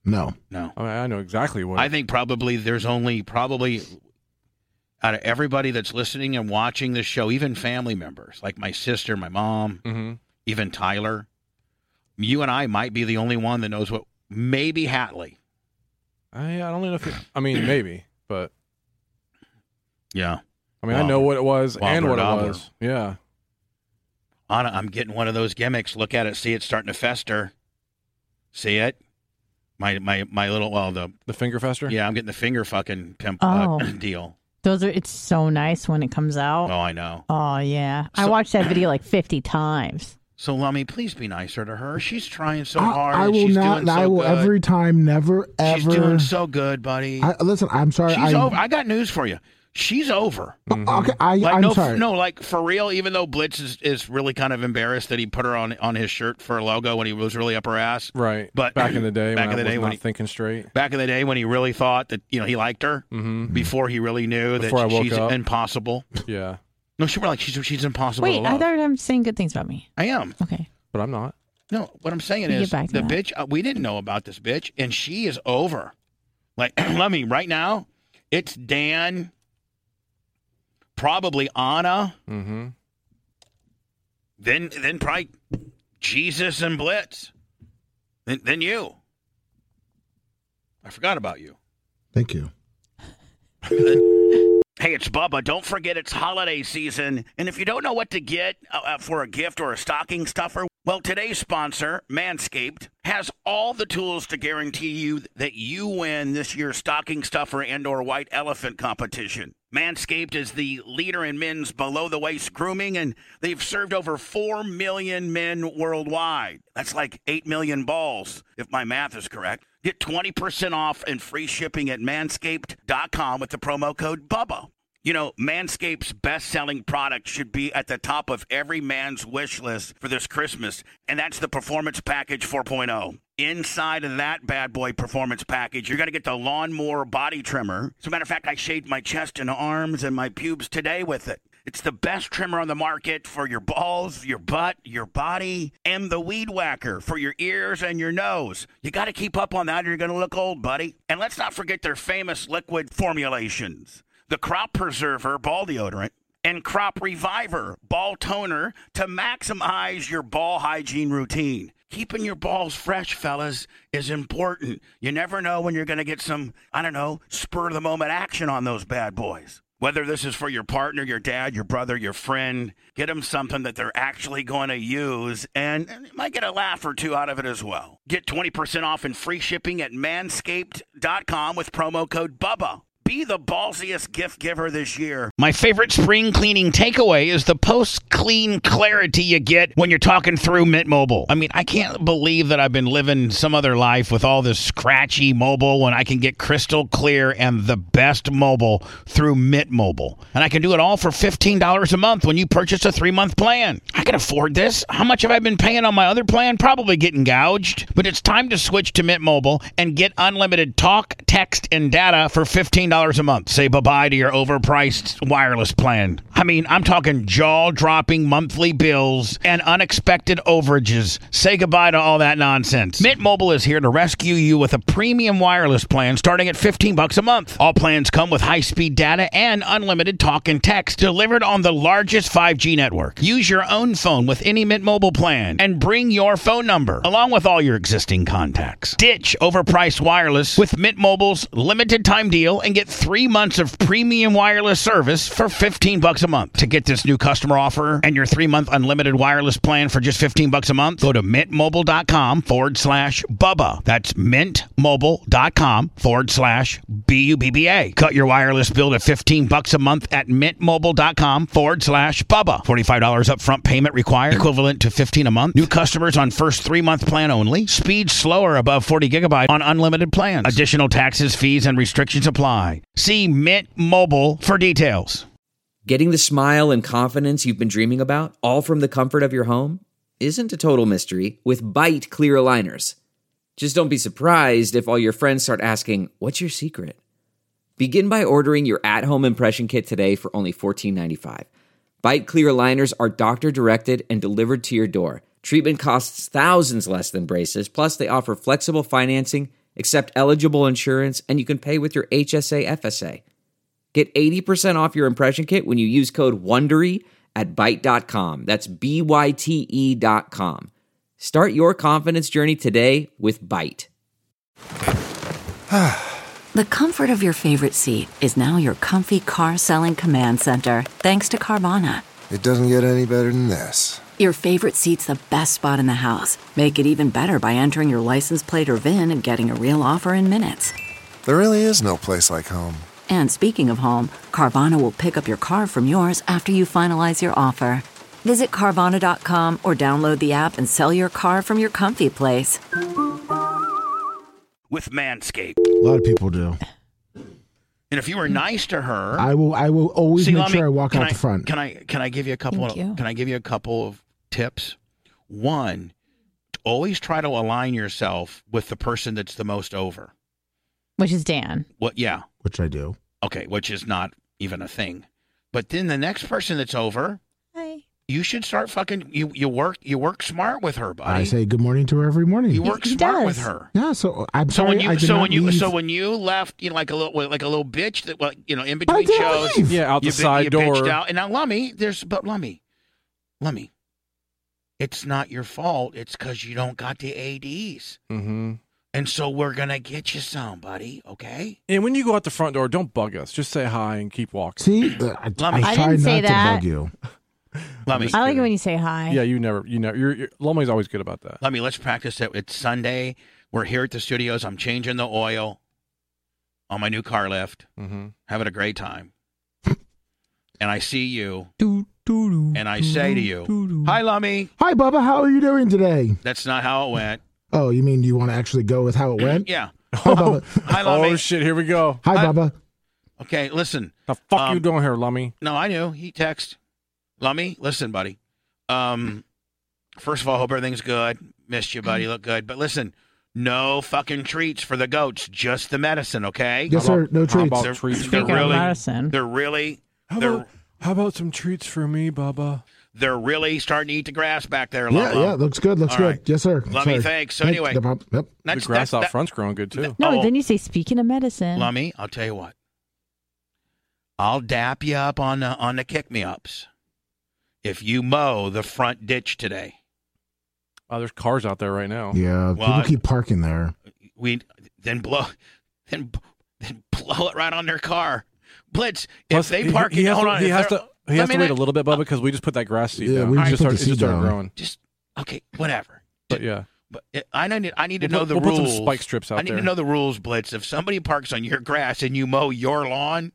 Speaker 2: No.
Speaker 3: I mean, I know exactly what.
Speaker 1: I think there's only out of everybody that's listening and watching this show, even family members, like my sister, my mom, even Tyler, you and I might be the only one that knows what, maybe Hatley.
Speaker 3: I don't know if maybe, but
Speaker 1: yeah.
Speaker 3: I mean, I know what it was and what it was. Yeah.
Speaker 1: Anna, I'm getting one of those gimmicks. Look at it. See it starting to fester. See it? My little,
Speaker 3: the finger fester?
Speaker 1: Yeah, I'm getting the finger fucking pimp deal.
Speaker 4: It's so nice when it comes out.
Speaker 1: Oh, I know.
Speaker 4: Oh, yeah. I watched that video like 50 times.
Speaker 1: So, Lummy, please be nicer to her. She's trying so hard.
Speaker 2: I will not. I will good. Every time, never, ever.
Speaker 1: She's doing so good, buddy.
Speaker 2: Listen, I'm sorry.
Speaker 1: She's over. I got news for you. She's over.
Speaker 2: Okay, I'm sorry.
Speaker 1: No, like for real, even though Blitz is really kind of embarrassed that he put her on his shirt for a logo when he was really up her ass.
Speaker 3: Right.
Speaker 1: But
Speaker 3: back in the day when he thinking straight.
Speaker 1: Back in the day when he really thought that, he liked her before he really knew that she's impossible.
Speaker 3: Yeah.
Speaker 1: No, she's impossible to love.
Speaker 4: Wait, I thought I'm saying good things about me.
Speaker 1: I am.
Speaker 4: Okay.
Speaker 3: But I'm not.
Speaker 1: No, what I'm saying is the bitch, we didn't know about this bitch, and she is over. Like, let me, right now, it's Dan, probably Anna, then probably Jesus and Blitz, then you. I forgot about you.
Speaker 2: Thank you.
Speaker 1: Hey, it's Bubba. Don't forget it's holiday season. And if you don't know what to get for a gift or a stocking stuffer, well, today's sponsor, Manscaped, has all the tools to guarantee you that you win this year's stocking stuffer and or white elephant competition. Manscaped is the leader in men's below-the-waist grooming, and they've served over 4 million men worldwide. That's like 8 million balls, if my math is correct. Get 20% off and free shipping at manscaped.com with the promo code BUBBA. You know, Manscaped's best-selling product should be at the top of every man's wish list for this Christmas, and that's the Performance Package 4.0. Inside of that bad boy Performance Package, you're going to get the Lawnmower Body Trimmer. As a matter of fact, I shaved my chest and arms and my pubes today with it. It's the best trimmer on the market for your balls, your butt, your body, and the Weed Whacker for your ears and your nose. You got to keep up on that or you're going to look old, buddy. And let's not forget their famous liquid formulations. The Crop Preserver Ball Deodorant and Crop Reviver Ball Toner to maximize your ball hygiene routine. Keeping your balls fresh, fellas, is important. You never know when you're going to get some, spur-of-the-moment action on those bad boys. Whether this is for your partner, your dad, your brother, your friend, get them something that they're actually going to use, and you might get a laugh or two out of it as well. Get 20% off and free shipping at manscaped.com with promo code BUBBA. Be the ballsiest gift giver this year. My favorite spring cleaning takeaway is the post-clean clarity you get when you're talking through Mint Mobile. I mean, I can't believe that I've been living some other life with all this scratchy mobile when I can get crystal clear and the best mobile through Mint Mobile. And I can do it all for $15 a month when you purchase a 3-month plan. I can afford this. How much have I been paying on my other plan? Probably getting gouged. But it's time to switch to Mint Mobile and get unlimited talk, text, and data for $15 a month. Say bye-bye to your overpriced wireless plan. I mean, I'm talking jaw-dropping monthly bills and unexpected overages. Say goodbye to all that nonsense. Mint Mobile is here to rescue you with a premium wireless plan starting at $15 a month. All plans come with high-speed data and unlimited talk and text delivered on the largest 5G network. Use your own phone with any Mint Mobile plan and bring your phone number along with all your existing contacts. Ditch overpriced wireless with Mint Mobile's limited time deal and get 3 months of premium wireless service for $15 a month. To get this new customer offer and your 3-month unlimited wireless plan for just $15 a month, go to mintmobile.com/Bubba. That's mintmobile.com/BUBBA. Cut your wireless bill to $15 a month at mintmobile.com/Bubba. $45 upfront payment required, equivalent to $15 a month. New customers on first 3-month plan only. Speed slower above 40 gigabyte on unlimited plans. Additional taxes, fees, and restrictions apply. See Mint Mobile for details.
Speaker 5: Getting the smile and confidence you've been dreaming about, all from the comfort of your home, isn't a total mystery with Byte clear aligners. Just don't be surprised if all your friends start asking, "What's your secret?" Begin by ordering your at-home impression kit today for only $14.95. Byte clear aligners are doctor-directed and delivered to your door. Treatment costs thousands less than braces, plus they offer flexible financing accept eligible insurance, and you can pay with your HSA FSA. Get 80% off your impression kit when you use code WONDERY at Byte.com. That's BYTE.com. Start your confidence journey today with Byte.
Speaker 6: The comfort of your favorite seat is now your comfy car selling command center, thanks to Carvana.
Speaker 7: It doesn't get any better than this.
Speaker 6: Your favorite seat's the best spot in the house. Make it even better by entering your license plate or VIN and getting a real offer in minutes.
Speaker 7: There really is no place like home.
Speaker 6: And speaking of home, Carvana will pick up your car from yours after you finalize your offer. Visit Carvana.com or download the app and sell your car from your comfy place.
Speaker 1: With Manscaped.
Speaker 2: A lot of people do.
Speaker 1: And if you were nice to her,
Speaker 2: I will always make sure I walk out the front.
Speaker 1: Can I give you a couple of tips? One, always try to align yourself with the person that's the most over.
Speaker 4: Which is Dan.
Speaker 1: What? Yeah.
Speaker 2: Which I do.
Speaker 1: Okay, which is not even a thing. But then the next person that's over,
Speaker 4: hi.
Speaker 1: You should start fucking. You work smart with her, buddy.
Speaker 2: I say good morning to her every morning.
Speaker 1: You work smart with her.
Speaker 2: Yeah. So I'm sorry.
Speaker 1: When you left, like a little bitch that in between shows.
Speaker 3: Yeah, out the side door.
Speaker 1: Bitched out. And now Lummy, Lummy, it's not your fault. It's because you don't got the ADs.
Speaker 3: Mm-hmm.
Speaker 1: And so we're gonna get you some, buddy. Okay.
Speaker 3: And when you go out the front door, don't bug us. Just say hi and keep walking.
Speaker 2: See, I try not to bug you.
Speaker 1: Lummy.
Speaker 4: I like it when you say hi.
Speaker 3: Yeah, you never. Lummy's always good about that.
Speaker 1: Lummy, let's practice it. It's Sunday. We're here at the studios. I'm changing the oil on my new car lift.
Speaker 3: Mm-hmm.
Speaker 1: Having a great time. And I see you. And I say to you, hi, Lummy.
Speaker 2: Hi, Bubba. How are you doing today?
Speaker 1: That's not how it went.
Speaker 2: Oh, you mean you want to actually go with how it went?
Speaker 1: Yeah.
Speaker 2: Hi, Bubba.
Speaker 1: Hi, Lummy.
Speaker 3: Oh, shit. Here we go.
Speaker 2: Hi, Bubba.
Speaker 1: Okay, listen.
Speaker 3: The fuck you doing here, Lummy?
Speaker 1: No, I knew. He texted. Lummy, listen, buddy. First of all, hope everything's good. Missed you, buddy. Look good. But listen, no fucking treats for the goats. Just the medicine, okay?
Speaker 2: Yes, sir. No treats.
Speaker 3: How about treats?
Speaker 4: Speaking of medicine.
Speaker 3: How about some treats for me, Bubba?
Speaker 1: They're really starting to eat the grass back there.
Speaker 2: Yeah, looks good. Looks good.
Speaker 1: Right.
Speaker 2: Yes, sir.
Speaker 1: Lummy, thanks. So anyway.
Speaker 2: Yep.
Speaker 3: The grass out front's growing good, too.
Speaker 4: No, then you say, speaking of medicine.
Speaker 1: Lummy, I'll tell you what. I'll dap you up on the kick-me-ups if you mow the front ditch today.
Speaker 3: Oh, there's cars out there right now.
Speaker 2: Yeah, people keep parking there.
Speaker 1: Then blow it right on their car. Blitz, if they park it, hold on.
Speaker 3: He has to wait a little bit, Bubba, because we just put that grass seed down.
Speaker 2: We
Speaker 3: just
Speaker 2: put the seed
Speaker 3: started
Speaker 2: down.
Speaker 3: growing.
Speaker 1: Okay, whatever.
Speaker 3: But yeah.
Speaker 1: But I need to know the rules.
Speaker 3: We'll put some spike strips out there.
Speaker 1: I need to know the rules, Blitz. If somebody parks on your grass and you mow your lawn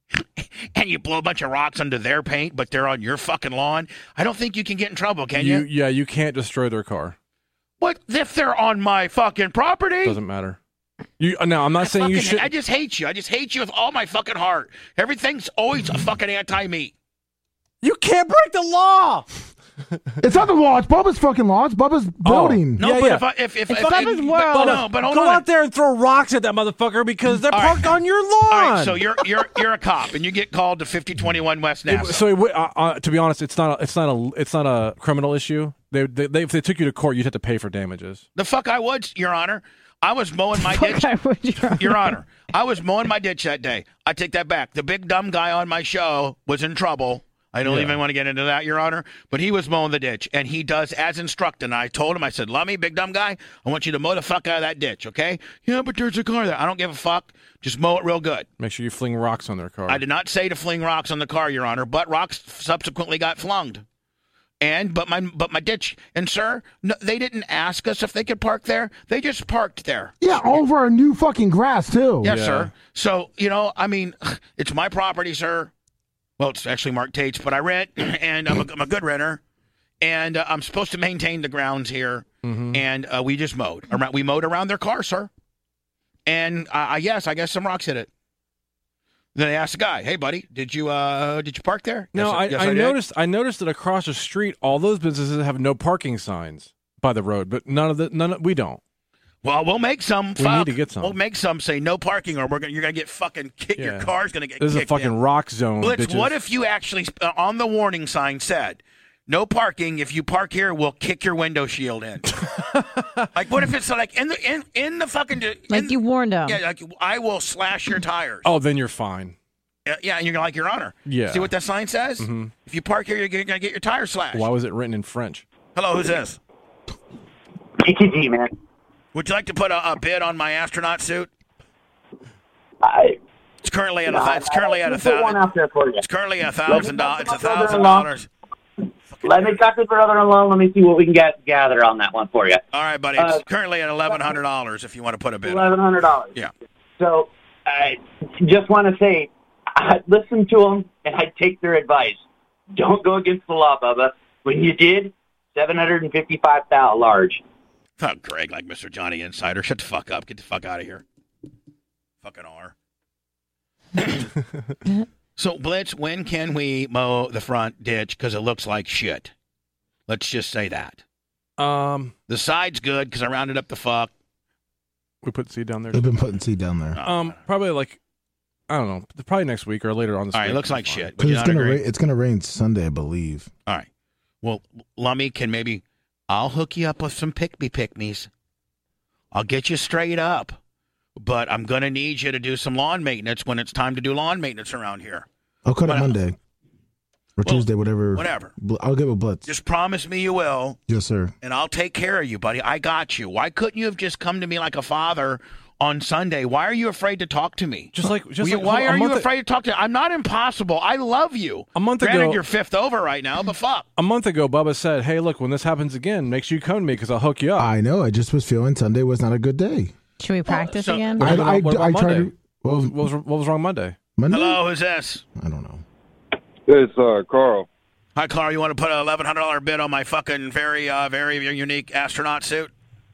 Speaker 1: and you blow a bunch of rocks under their paint, but they're on your fucking lawn, I don't think you can get in trouble, can you?
Speaker 3: Yeah, you can't destroy their car.
Speaker 1: What if they're on my fucking property?
Speaker 3: Doesn't matter. I'm not saying you should.
Speaker 1: I just hate you. I just hate you with all my fucking heart. Everything's always a fucking anti-me.
Speaker 3: You can't break the law.
Speaker 2: It's not the law. It's Bubba's fucking law. It's Bubba's building.
Speaker 1: No,
Speaker 3: yeah,
Speaker 1: but
Speaker 3: yeah.
Speaker 1: if
Speaker 4: Bubba's world.
Speaker 1: But hold
Speaker 3: go
Speaker 1: on.
Speaker 3: out there and throw rocks at that motherfucker because they're parked on your lawn.
Speaker 1: All right, so you're a cop and you get called to 5021 West Nassau.
Speaker 3: To be honest, it's not a criminal issue. If they took you to court, you'd have to pay for damages.
Speaker 1: The fuck I would, Your Honor. I was mowing my ditch. Your Honor, I was mowing my ditch that day. I take that back. The big dumb guy on my show was in trouble. I don't even want to get into that, Your Honor. But he was mowing the ditch, and he does as instructed. And I told him, I said, Lummy, big dumb guy, I want you to mow the fuck out of that ditch, okay? Yeah, but there's a car there. I don't give a fuck. Just mow it real good.
Speaker 3: Make sure you fling rocks on their car.
Speaker 1: I did not say to fling rocks on the car, Your Honor, but rocks subsequently got flunged. But my ditch, and sir, no, they didn't ask us if they could park there. They just parked there.
Speaker 2: Yeah, over our new fucking grass too.
Speaker 1: Yes, sir. So it's my property, sir. Well, it's actually Mark Tate's, but I rent, and I'm a good renter, and I'm supposed to maintain the grounds here.
Speaker 3: Mm-hmm.
Speaker 1: And we just mowed. We mowed around their car, sir. And I guess some rocks hit it. Then I asked the guy, "Hey, buddy, did you park there?"
Speaker 3: No,
Speaker 1: yes,
Speaker 3: I noticed. I noticed that across the street, all those businesses have no parking signs by the road, but we don't.
Speaker 1: Well, we'll make some.
Speaker 3: We need to get some.
Speaker 1: We'll make some say no parking, or you're gonna get fucking kicked.
Speaker 3: Yeah.
Speaker 1: Your car's gonna get.
Speaker 3: This
Speaker 1: kicked
Speaker 3: is a fucking
Speaker 1: in.
Speaker 3: rock zone.
Speaker 1: Blitz,
Speaker 3: bitches.
Speaker 1: what if you actually on the warning sign said, No parking. If you park here, we'll kick your window shield in. Like, what if it's like in the fucking...
Speaker 4: Like you warned them.
Speaker 1: Yeah, like, I will slash your tires.
Speaker 3: Oh, then you're fine.
Speaker 1: Yeah, and you're like, Your Honor.
Speaker 3: Yeah.
Speaker 1: See what that sign says?
Speaker 3: Mm-hmm.
Speaker 1: If you park here, you're going to get your tires slashed.
Speaker 3: Why was it written in French?
Speaker 1: Hello, who's this?
Speaker 8: PTG, man.
Speaker 1: Would you like to put a bid on my astronaut suit? It's currently at
Speaker 8: It's currently at $1,000.
Speaker 1: It's currently $1,000. It's $1,000.
Speaker 8: Let me talk to your brother-in-law. Let me see what we can gather on that one for you.
Speaker 1: All right, buddy. It's currently at $1,100 if you want to put a bid.
Speaker 8: $1,100.
Speaker 1: Yeah.
Speaker 8: So I just want to say, I listen to them and I take their advice. Don't go against the law, Bubba. When you did, $755,000 large.
Speaker 1: Oh, Greg, like Mr. Johnny Insider. Shut the fuck up. Get the fuck out of here. Fucking R. So, Blitz, when can we mow the front ditch? Because it looks like shit. Let's just say that. The side's good because I rounded up the fuck.
Speaker 3: We put seed down there.
Speaker 2: They've been putting seed down there.
Speaker 3: Probably like, I don't know, probably next week or later on this week.
Speaker 1: All right, it looks like shit.
Speaker 2: Because it's going to rain Sunday, I believe.
Speaker 1: All right. Well, Lummy, I'll hook you up with some pick-me-pick-me's. I'll get you straight up. But I'm going to need you to do some lawn maintenance when it's time to do lawn maintenance around here.
Speaker 2: I'll cut it Monday. Or Tuesday, whatever.
Speaker 1: Whatever.
Speaker 2: I'll give a blitz.
Speaker 1: Just promise me you will.
Speaker 2: Yes, sir.
Speaker 1: And I'll take care of you, buddy. I got you. Why couldn't you have just come to me like a father on Sunday? Why are you afraid to talk to me? Why are you afraid to talk to me? I'm not impossible. I love you.
Speaker 3: A month
Speaker 1: Granted,
Speaker 3: ago,
Speaker 1: you're fifth over right now, but fuck.
Speaker 3: A month ago, Bubba said, hey, look, when this happens again, make sure you come to me because I'll hook you up.
Speaker 2: I know. I just was feeling Sunday was not a good day.
Speaker 4: Should we practice again?
Speaker 3: I tried to.
Speaker 2: What
Speaker 3: was wrong Monday?
Speaker 1: Hello, who's this?
Speaker 2: I don't know.
Speaker 9: It's Carl.
Speaker 1: Hi, Carl. You want to put a $1,100 bid on my fucking very unique astronaut suit?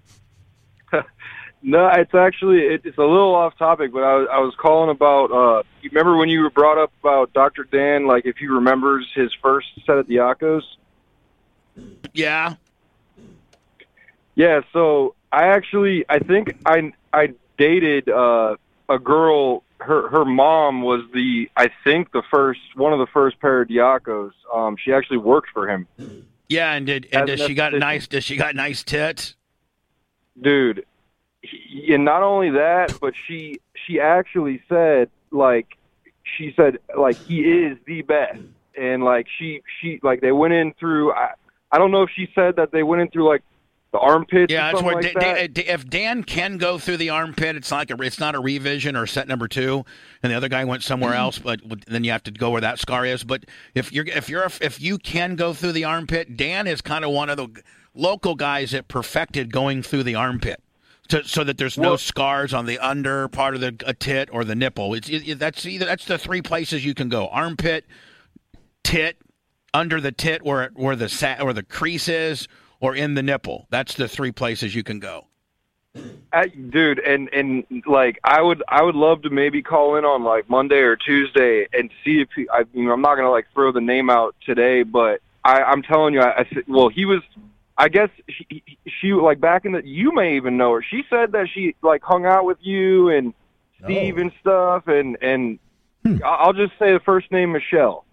Speaker 9: No, it's actually it's a little off topic, but I was calling about. You remember when you were brought up about Dr. Dan? Like if he remembers his first set of Diacos?
Speaker 1: Yeah.
Speaker 9: Yeah. So I think I dated a girl. Her mom was one of the first pair of Diacos. She actually worked for him.
Speaker 1: Yeah, and does she got nice tits?
Speaker 9: Dude, and not only that, but she actually said he is the best, and like she they went in through. I don't know if she said that they went in through like the armpits.
Speaker 1: Yeah,
Speaker 9: that's where
Speaker 1: if Dan can go through the armpit, it's not a revision or set number 2, and the other guy went somewhere else. But then you have to go where that scar is. But if you can go through the armpit, Dan is kind of one of the local guys that perfected going through the armpit, so that there's no scars on the under part of the tit or the nipple. That's the 3 places you can go: armpit, tit, under the tit where the crease is, or in the nipple. That's the 3 places you can go.
Speaker 9: Dude, and like I would love to maybe call in on like Monday or Tuesday and see if I'm not gonna like throw the name out today, but I'm telling you, he was. I guess she like back in the. You may even know her. She said that she like hung out with you and Steve and stuff, and I'll just say the first name Michelle.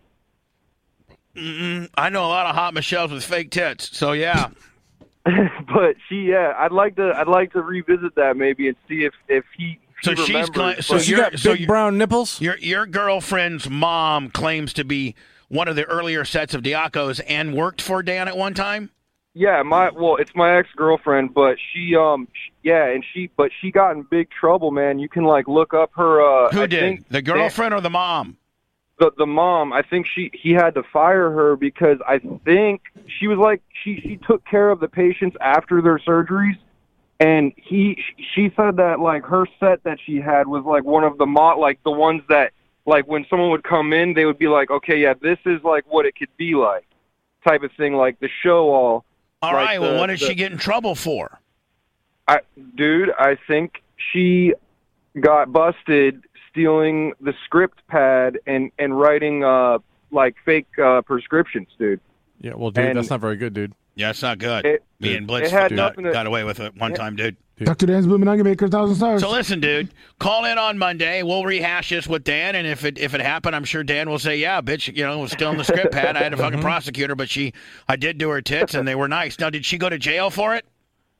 Speaker 1: I know a lot of hot Michelles with fake tits, so yeah.
Speaker 9: But I'd like to revisit that maybe and see if he.
Speaker 1: So she's
Speaker 3: she got big brown nipples.
Speaker 1: Your girlfriend's mom claims to be one of the earlier sets of Diacos and worked for Dan at one time.
Speaker 9: Yeah, it's my ex-girlfriend, but she got in big trouble, man. You can like look up her.
Speaker 1: Who did? The girlfriend or the mom?
Speaker 9: The mom. I think he had to fire her because I think she was like she took care of the patients after their surgeries, and she said that like her set that she had was like one of the the ones that like when someone would come in they would be like, okay, yeah, this is like what it could be like, type of thing, like the show all.
Speaker 1: All like right. Well, what did she get in trouble for?
Speaker 9: I think she got busted stealing the script pad and writing like fake prescriptions, dude.
Speaker 3: Yeah, well, dude, that's not very good, dude.
Speaker 1: Yeah, it's not good. Me and Blitz got away with it one time, dude.
Speaker 2: Dr. Dan's Blooming Nugget Maker, 1,000 stars.
Speaker 1: So listen, dude, call in on Monday. We'll rehash this with Dan, and if it happened, I'm sure Dan will say, yeah, bitch, it was still in the script pad. I had to fucking prosecute her, but I did do her tits, and they were nice. Now, did she go to jail for it?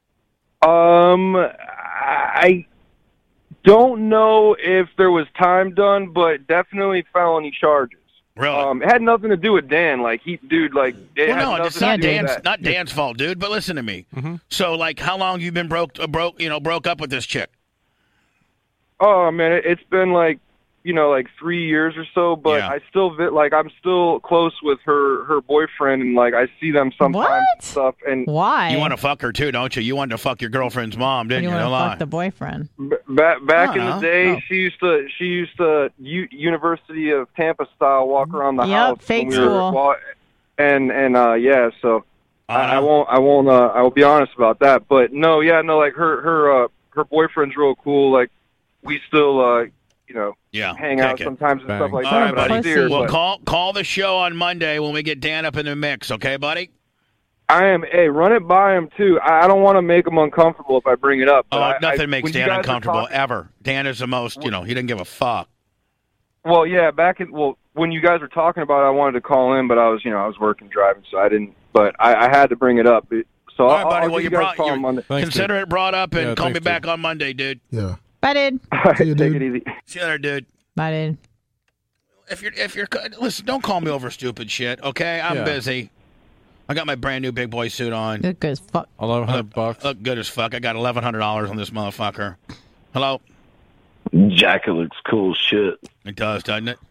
Speaker 9: I don't know if there was time done, but definitely felony charges.
Speaker 1: Really?
Speaker 9: It had nothing to do with Dan.
Speaker 1: It's not Dan's fault, dude. But listen to me. Mm-hmm. So, how long you been broke up with this chick?
Speaker 9: Oh man, it's been 3 years or so. But
Speaker 1: yeah.
Speaker 9: I still I'm still close with her boyfriend, and I see them sometimes and stuff. And
Speaker 4: why?
Speaker 1: You want to fuck her too, don't you? You wanted to fuck your girlfriend's mom, didn't you?
Speaker 4: You want to fuck the boyfriend?
Speaker 9: Back in the day, she used to University of Tampa style walk around the house.
Speaker 4: Fake school.
Speaker 9: So I will be honest about that. But her boyfriend's real cool. We still hang out sometimes and stuff like that.
Speaker 1: All right, buddy.
Speaker 9: Well,
Speaker 1: call the show on Monday when we get Dan up in the mix, okay, buddy?
Speaker 9: I am. Hey, run it by him too. I don't want to make him uncomfortable if I bring it up.
Speaker 1: Nothing makes Dan uncomfortable ever. Dan is the most. He doesn't give a fuck.
Speaker 9: Well, yeah. When you guys were talking about it, I wanted to call in, but I was working, driving, so I didn't. But I had to bring it up. So
Speaker 1: all right, buddy.
Speaker 9: I'll
Speaker 1: you
Speaker 9: call on Monday.
Speaker 1: Consider it brought up, and call me back on Monday, dude.
Speaker 2: Yeah.
Speaker 4: Bye, dude.
Speaker 9: All right, take it easy.
Speaker 1: See you later, dude.
Speaker 4: Bye, dude.
Speaker 1: If you're listen, don't call me over stupid shit, okay? I'm busy. I got my brand new big boy suit on.
Speaker 4: Look good as fuck.
Speaker 3: $1,100.
Speaker 1: Look good as fuck. I got $1,100 on this motherfucker. Hello.
Speaker 10: Jacket looks cool as shit.
Speaker 1: It does, doesn't it?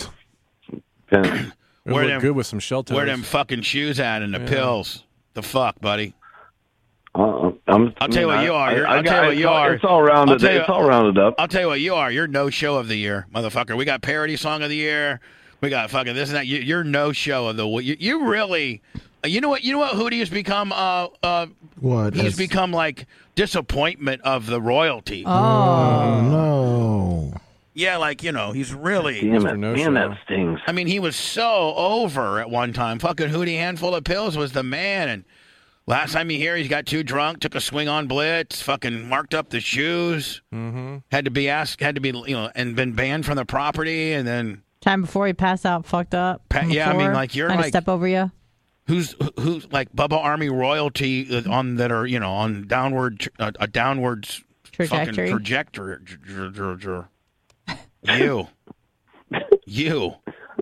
Speaker 3: It look good with some shell toes.
Speaker 1: Where them fucking shoes at and the pills? The fuck, buddy?
Speaker 10: I'll
Speaker 1: tell you what you are. I'll tell you what you are.
Speaker 10: It's all rounded. It's all rounded up.
Speaker 1: I'll tell you what you are. You're no show of the year, motherfucker. We got parody song of the year. We got fucking this and that. You're no show of the. You really. You know what? You know what Hootie has become.
Speaker 2: What?
Speaker 1: He's become disappointment of the royalty.
Speaker 2: Oh no.
Speaker 1: Yeah, he's really.
Speaker 10: Damn that stings.
Speaker 1: I mean, he was so over at one time. Fucking Hootie Handful of Pills was the man, and last time you hear, he got too drunk, took a swing on Blitz, fucking marked up the shoes, had to be and been banned from the property, and then
Speaker 4: time before he passed out, fucked up.
Speaker 1: Yeah, I mean, you're
Speaker 4: I step over you.
Speaker 1: Who's Bubba Army royalty on that are on downward a downwards
Speaker 4: trajectory.
Speaker 1: Fucking trajectory. You.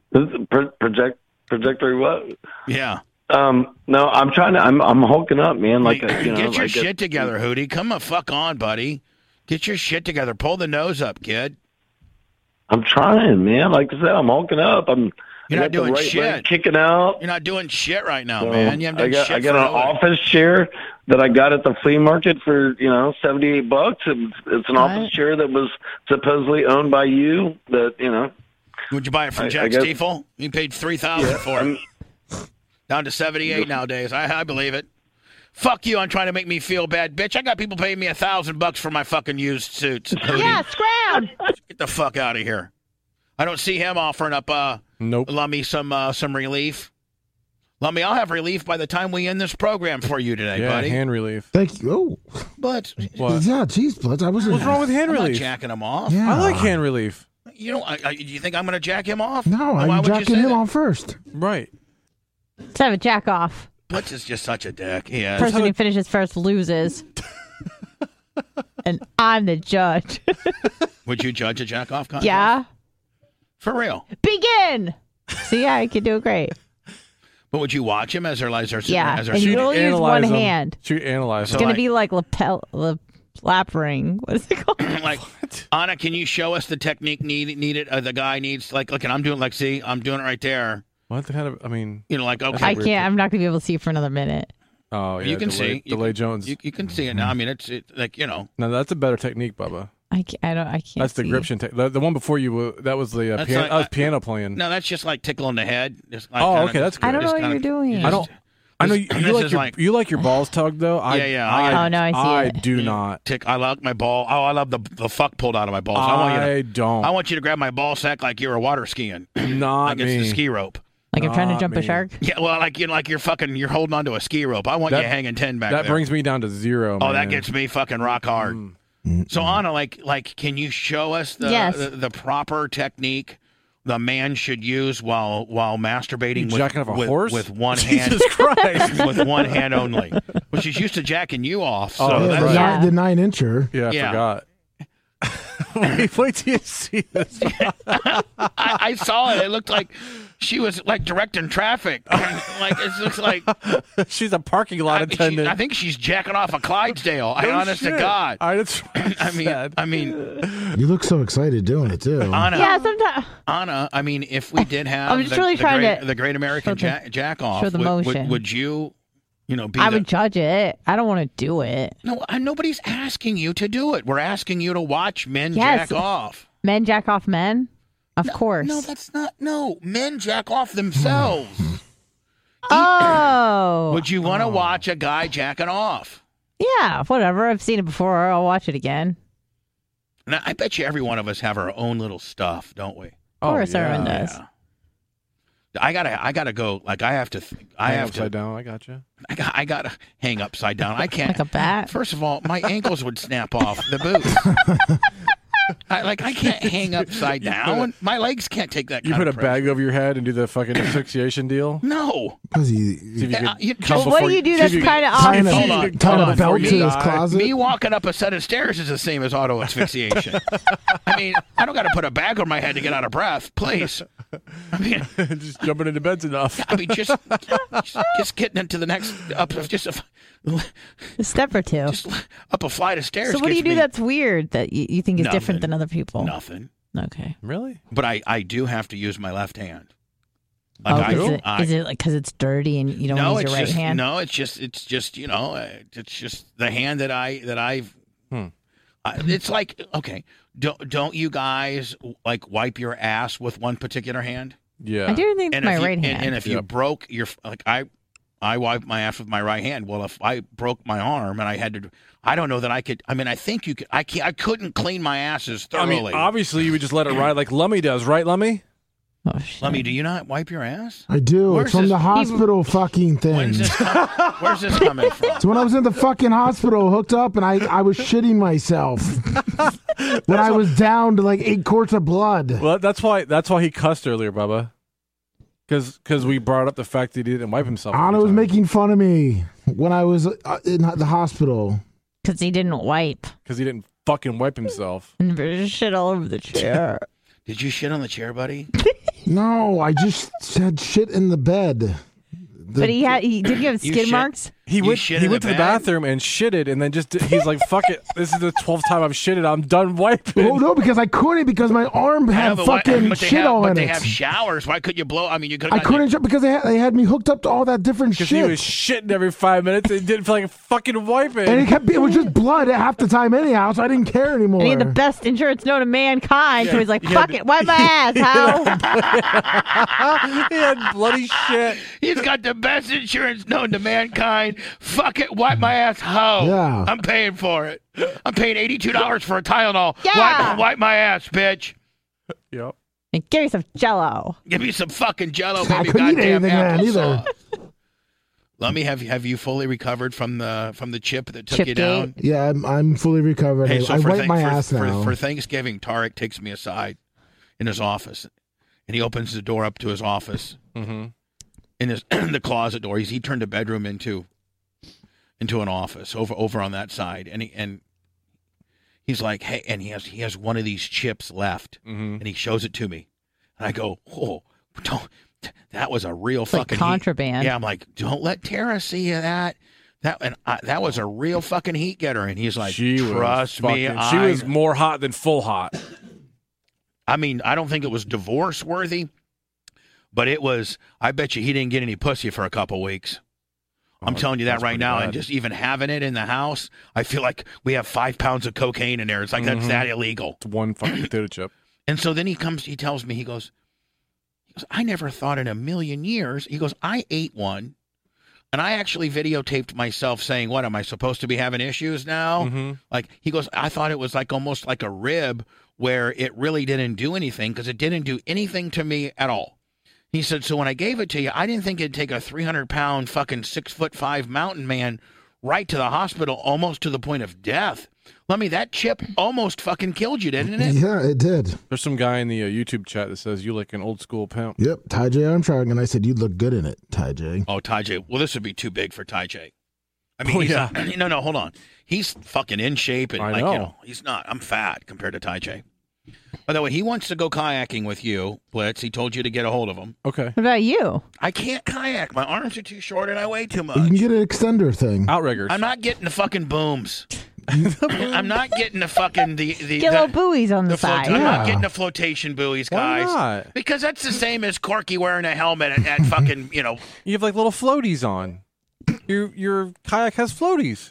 Speaker 10: Trajectory what?
Speaker 1: Yeah.
Speaker 10: No, I'm trying to. I'm hulking up, man.
Speaker 1: Get your shit together, Hootie. Come the fuck on, buddy. Get your shit together. Pull the nose up, kid.
Speaker 10: I'm trying, man. Like I said, I'm hulking up.
Speaker 1: You're not doing
Speaker 10: shit. Kicking out.
Speaker 1: You're not doing shit right now, man. You haven't done shit.
Speaker 10: I got an office chair that I got at the flea market for $78. It's an office chair that was supposedly owned by you.
Speaker 1: Would you buy it from Jack Stiefel? You paid $3,000 for it. Down to 78 nowadays. I believe it. Fuck you on trying to make me feel bad, bitch. I got people paying me $1,000 for my fucking used suits.
Speaker 4: Yeah, scram.
Speaker 1: Get the fuck out of here. I don't see him offering up Lummy some relief. Lummy, I'll have relief by the time we end this program for you today, buddy.
Speaker 3: Hand relief.
Speaker 2: Thank you. Oh.
Speaker 1: But
Speaker 3: what?
Speaker 2: Yeah, geez, Blitz.
Speaker 3: What's wrong with hand relief?
Speaker 1: I'm not jacking him off.
Speaker 2: Yeah.
Speaker 3: I like hand relief.
Speaker 1: You think I'm going to jack him off?
Speaker 2: No, I'm jacking him off first.
Speaker 3: Right.
Speaker 4: Let's have a jack off.
Speaker 1: Blitz is just such a dick. Yeah.
Speaker 4: Person who finishes first loses. And I'm the judge.
Speaker 1: Would you judge a jack off contest?
Speaker 4: Yeah.
Speaker 1: For real.
Speaker 4: Begin. See, I can do great.
Speaker 1: But would you watch him as they're
Speaker 4: yeah, and you'll use one hand.
Speaker 3: Should analyze
Speaker 4: It's going to be like lap ring. What is it called?
Speaker 1: Anna, can you show us the technique needed? The guy needs, and I'm doing, see, I'm doing it right there.
Speaker 3: What kind of, I mean.
Speaker 1: Okay.
Speaker 4: I can't, I'm not going to be able to see for another minute.
Speaker 3: Oh, yeah.
Speaker 1: You can see.
Speaker 3: Delay Jones.
Speaker 1: You can see it now. I mean, it's
Speaker 3: No, that's a better technique, Bubba.
Speaker 4: I can't.
Speaker 3: That's the gription. The one before you, that was the piano playing.
Speaker 1: No, that's just like tickling the head. Just
Speaker 3: okay, that's good.
Speaker 4: I don't know what you're doing.
Speaker 3: I know you like your balls tugged though.
Speaker 1: Yeah.
Speaker 4: I see
Speaker 3: I
Speaker 4: it.
Speaker 3: do not.
Speaker 1: I like my ball. Oh, I love the fuck pulled out of my balls.
Speaker 3: I don't.
Speaker 1: I want you to grab my ball sack like you're a water skiing.
Speaker 3: Not
Speaker 1: like
Speaker 3: me.
Speaker 1: It's the ski rope.
Speaker 4: Like I'm trying to jump a shark?
Speaker 1: Yeah, well, like you're holding onto a ski rope. I want you hanging 10 back there.
Speaker 3: That brings me down to 0, man.
Speaker 1: Oh, that gets me fucking rock hard. So, Anna, like, can you show us the proper technique the man should use while masturbating with one hand?
Speaker 3: Jesus Christ.
Speaker 1: With one hand only. Well, she's used to jacking you off. So
Speaker 2: the 9-incher.
Speaker 3: Yeah, I forgot. Wait till you see this.
Speaker 1: I saw it. It looked like she was like directing traffic. Like it looks like
Speaker 3: she's a parking lot attendant.
Speaker 1: I think she's jacking off a Clydesdale. Honest to God. I mean,
Speaker 2: you look so excited doing it too.
Speaker 1: Anna,
Speaker 4: yeah, sometimes.
Speaker 1: Anna, I mean, if we did have
Speaker 4: I'm just really trying
Speaker 1: the Great American Jack Off,
Speaker 4: show the motion.
Speaker 1: Would you?
Speaker 4: I would judge it. I don't want to do it.
Speaker 1: No, nobody's asking you to do it. We're asking you to watch men jack off.
Speaker 4: Men jack off men? Of course.
Speaker 1: No, that's not. No, men jack off themselves.
Speaker 4: Oh.
Speaker 1: Would you want to watch a guy jacking off?
Speaker 4: Yeah, whatever. I've seen it before. I'll watch it again.
Speaker 1: Now, I bet you every one of us have our own little stuff, don't we?
Speaker 4: Of course, everyone does.
Speaker 1: Yeah. I gotta go. Like I have to. I have
Speaker 3: upside down. I got you.
Speaker 1: I gotta hang upside down. I can't.
Speaker 4: Like a bat.
Speaker 1: First of all, my ankles would snap off the boots. I can't hang upside down. My legs can't take that.
Speaker 3: You put a bag over your head and do the fucking asphyxiation deal.
Speaker 1: No.
Speaker 2: Because
Speaker 4: what do you do that's kind of off?
Speaker 2: Tie a belt to his closet.
Speaker 1: Me walking up a set of stairs is the same as auto asphyxiation. I mean, I don't got to put a bag over my head to get out of breath. Please. I mean,
Speaker 3: just jumping into bed's enough.
Speaker 1: I mean, just getting into the next
Speaker 4: a step or two,
Speaker 1: just up a flight of stairs.
Speaker 4: So what do you do that's weird that you think is different than other people?
Speaker 1: Nothing.
Speaker 4: Okay.
Speaker 3: Really?
Speaker 1: But I do have to use my left hand.
Speaker 4: Like is it like because it's dirty and you don't use your right hand?
Speaker 1: No, it's just it's just the hand that I've. It's like, okay, don't you guys like wipe your ass with one particular hand?
Speaker 3: Yeah,
Speaker 4: I do think it's my right hand.
Speaker 1: And if you broke your I wipe my ass with my right hand. Well, if I broke my arm and I had to, I don't know that I could. I mean, I think you could. I couldn't clean my asses thoroughly.
Speaker 3: I mean, obviously, you would just let it ride like Lummy does, right, Lummy?
Speaker 4: Oh, shit.
Speaker 1: Lummy, do you not wipe your ass?
Speaker 2: I do.
Speaker 1: Where's
Speaker 2: it's from the hospital fucking thing.
Speaker 1: Where's this coming from?
Speaker 2: So when I was in the fucking hospital, hooked up, and I was shitting myself when I was down to like 8 quarts of blood.
Speaker 3: Well, that's why he cussed earlier, Bubba. Because we brought up the fact that he didn't wipe himself.
Speaker 2: Anna was making fun of me when I was in the hospital.
Speaker 4: Because he didn't wipe.
Speaker 3: Because he didn't fucking wipe himself.
Speaker 4: And there's shit all over the chair.
Speaker 1: Did you shit on the chair, buddy?
Speaker 2: No, I just had shit in the bed.
Speaker 4: But he did you have skid marks?
Speaker 3: He went to the bathroom and shitted, and then he's like, "Fuck it, this is the 12th time I've shitted. I'm done wiping."
Speaker 2: Oh no, because I couldn't because my arm had fucking shit all in it.
Speaker 1: But they have showers. Why could you blow? I mean, you could.
Speaker 2: I couldn't because they had me hooked up to all that different shit.
Speaker 3: Because he was shitting every 5 minutes and didn't feel like fucking wiping.
Speaker 2: And it was just blood half the time anyhow, so I didn't care anymore.
Speaker 4: And he had the best insurance known to mankind, so he's like, "Fuck it, wipe my ass, how?"
Speaker 3: He had bloody shit.
Speaker 1: He's got the best insurance known to mankind. Fuck it, wipe my ass, ho.
Speaker 2: Yeah.
Speaker 1: I'm paying for it. I'm paying $82 for a Tylenol.
Speaker 4: Yeah.
Speaker 1: Wipe my ass, bitch.
Speaker 3: Yep.
Speaker 4: And give me some Jello.
Speaker 1: Give me some fucking Jello, baby.
Speaker 2: I couldn't eat anything then either.
Speaker 1: Let me have you fully recovered from the chip that took you down?
Speaker 2: Yeah, I'm fully recovered.
Speaker 1: Hey, so
Speaker 2: I wipe my ass now.
Speaker 1: For Thanksgiving, Tarek takes me aside in his office, and he opens the door up to his office.
Speaker 3: Mm-hmm.
Speaker 1: In the closet door. He turned the bedroom into an office over on that side, and he's like, hey, and he has one of these chips left, and he shows it to me, and I go, oh, don't. That was a real
Speaker 4: it's
Speaker 1: fucking
Speaker 4: like contraband.
Speaker 1: Yeah, I'm like, don't let Tara see that. That was a real fucking heat getter, and he's like, trust me,
Speaker 3: she was more hot than full hot.
Speaker 1: I mean, I don't think it was divorce worthy, but it was. I bet you he didn't get any pussy for a couple weeks. I'm telling you that right now, and just even having it in the house, I feel like we have 5 pounds of cocaine in there. It's like that's that illegal.
Speaker 3: It's one fucking potato chip.
Speaker 1: And so then he tells me, he goes, I never thought in a million years. He goes, I ate one, and I actually videotaped myself saying, what, am I supposed to be having issues now?
Speaker 3: Mm-hmm.
Speaker 1: Like, he goes, I thought it was like almost like a rib where it really didn't do anything because it didn't do anything to me at all. He said, so when I gave it to you, I didn't think it'd take a 300-pound fucking 6'5" mountain man right to the hospital, almost to the point of death. Lummy, that chip almost fucking killed you, didn't it?
Speaker 2: Yeah, it did.
Speaker 3: There's some guy in the YouTube chat that says you like an old school pimp.
Speaker 2: Yep, Ty J Armstrong, and I said you'd look good in it, Ty J.
Speaker 1: Oh, Ty J. Well, this would be too big for Ty J. I mean, no, hold on. He's fucking in shape, and
Speaker 3: I know.
Speaker 1: He's not. I'm fat compared to Ty J. By the way, he wants to go kayaking with you, Blitz. He told you to get a hold of him.
Speaker 3: Okay.
Speaker 4: What about you?
Speaker 1: I can't kayak. My arms are too short, and I weigh too much.
Speaker 2: You can get an extender thing.
Speaker 3: Outriggers.
Speaker 1: I'm not getting the fucking booms. I'm not getting the fucking
Speaker 4: Get little buoys on the side.
Speaker 1: I'm not getting the flotation buoys, guys.
Speaker 3: Why not?
Speaker 1: Because that's the same as Corky wearing a helmet at fucking,
Speaker 3: You have like little floaties on. Your kayak has floaties.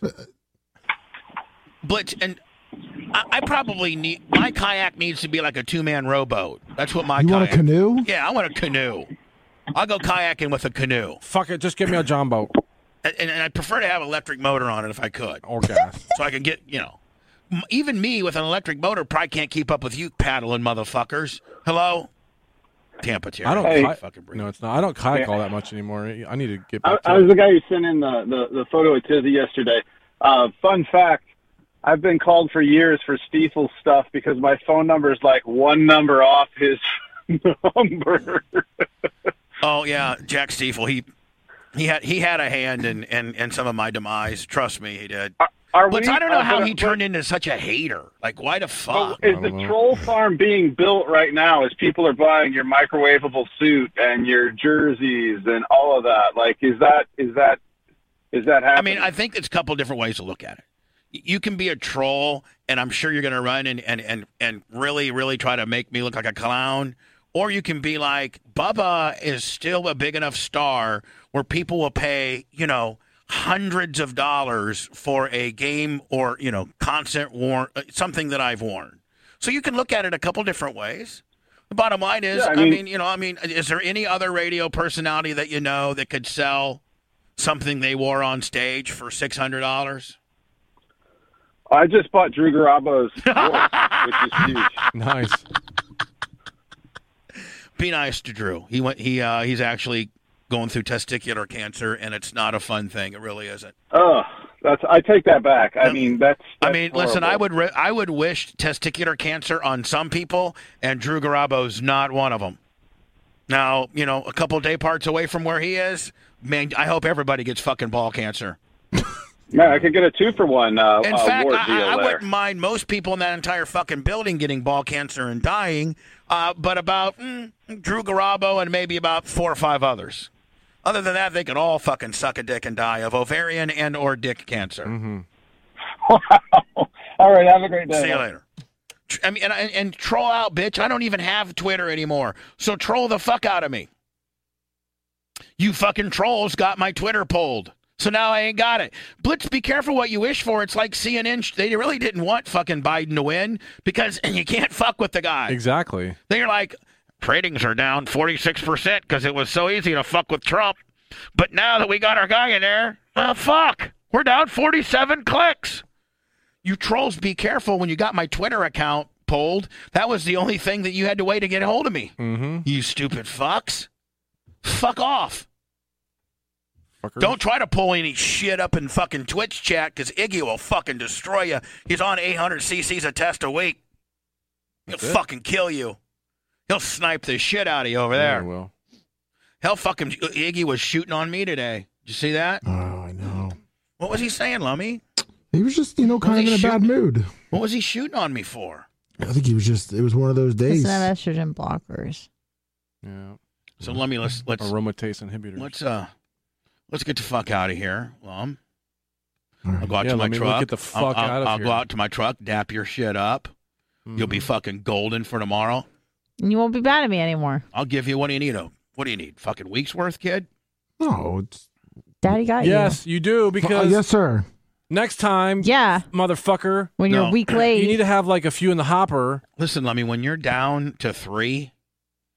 Speaker 1: Blitz, and I probably need, my kayak needs to be like a 2-man rowboat. That's what my kayak.
Speaker 2: You want a canoe?
Speaker 1: Yeah, I want a canoe. I'll go kayaking with a canoe.
Speaker 3: Fuck it, just give me a John boat.
Speaker 1: And I'd prefer to have an electric motor on it if I could.
Speaker 3: Or gas.
Speaker 1: So I can get, even me with an electric motor probably can't keep up with you paddling motherfuckers. Hello? Tampa, Terry.
Speaker 3: I don't
Speaker 1: No,
Speaker 3: it's not. I don't kayak all that much anymore. I need to get back to
Speaker 11: I was the guy who sent in the photo of Tizzy yesterday. Fun fact, I've been called for years for Stiefel stuff because my phone number is like one number off his number.
Speaker 1: Oh, yeah, Jack Stiefel. He had a hand in some of my demise. Trust me, he did. But I don't know how he turned into such a hater. Like, why the fuck?
Speaker 11: Is the troll farm being built right now as people are buying your microwavable suit and your jerseys and all of that? Like, is that happening?
Speaker 1: I mean, I think it's a couple different ways to look at it. You can be a troll, and I'm sure you're going to run and really, really try to make me look like a clown. Or you can be like, Bubba is still a big enough star where people will pay, hundreds of dollars for a game or, concert worn, something that I've worn. So you can look at it a couple different ways. The bottom line is, is there any other radio personality that you know that could sell something they wore on stage for $600?
Speaker 11: I just bought Drew Garabo's which is huge.
Speaker 3: Nice.
Speaker 1: Be nice to Drew. He's actually going through testicular cancer, and it's not a fun thing. It really isn't.
Speaker 11: Oh, I take that back. I mean, that's
Speaker 1: listen, I would wish testicular cancer on some people, and Drew Garabo's not one of them. Now, a couple day parts away from where he is, man, I hope everybody gets fucking ball cancer.
Speaker 11: Man, I could get a 2-for-1
Speaker 1: in fact,
Speaker 11: award deal
Speaker 1: I
Speaker 11: there.
Speaker 1: wouldn't mind most people in that entire fucking building getting ball cancer and dying, but about Drew Garabo and maybe about 4 or 5 others. Other than that, they could all fucking suck a dick and die of ovarian and or dick cancer.
Speaker 3: Mm-hmm.
Speaker 11: Wow. All right, have a great day.
Speaker 1: See you later. I mean, and troll out, bitch. I don't even have Twitter anymore, so troll the fuck out of me. You fucking trolls got my Twitter pulled. So now I ain't got it. Blitz, be careful what you wish for. It's like CNN. They really didn't want fucking Biden to win because you can't fuck with the guy.
Speaker 3: Exactly.
Speaker 1: They're like, ratings are down 46% because it was so easy to fuck with Trump. But now that we got our guy in there, well, fuck. We're down 47 clicks. You trolls, be careful when you got my Twitter account pulled. That was the only thing that you had to wait to get a hold of me.
Speaker 3: Mm-hmm.
Speaker 1: You stupid fucks. Fuck off.
Speaker 3: Fuckers.
Speaker 1: Don't try to pull any shit up in fucking Twitch chat because Iggy will fucking destroy you. He's on 800 cc's a test a week. He'll fucking kill you. He'll snipe the shit out of you over there.
Speaker 3: Yeah, well.
Speaker 1: Hell, fucking Iggy was shooting on me today. Did you see that?
Speaker 2: Oh, I know.
Speaker 1: What was he saying, Lummy?
Speaker 2: He was just, kind of in a bad mood.
Speaker 1: What was he shooting on me for?
Speaker 2: I think he was it was one of those days.
Speaker 4: Doesn't have estrogen blockers.
Speaker 3: Yeah.
Speaker 1: So Lummy, let's
Speaker 3: aromatase inhibitors.
Speaker 1: Let's get the fuck out of here, Lum.
Speaker 2: Right.
Speaker 1: I'll go out to my truck.
Speaker 3: Get the fuck out of here.
Speaker 1: I'll go out to my truck, dap your shit up. Mm-hmm. You'll be fucking golden for tomorrow.
Speaker 4: And you won't be mad at me anymore.
Speaker 1: I'll give you, what do you need? What do you need? Fucking week's worth, kid?
Speaker 2: No, it's...
Speaker 4: Daddy got you.
Speaker 3: Yes, you do, because...
Speaker 2: yes, sir.
Speaker 3: Next time, motherfucker.
Speaker 4: When you're a week late.
Speaker 3: You need to have like a few in the hopper.
Speaker 1: Listen, Lummy, when you're down to 3,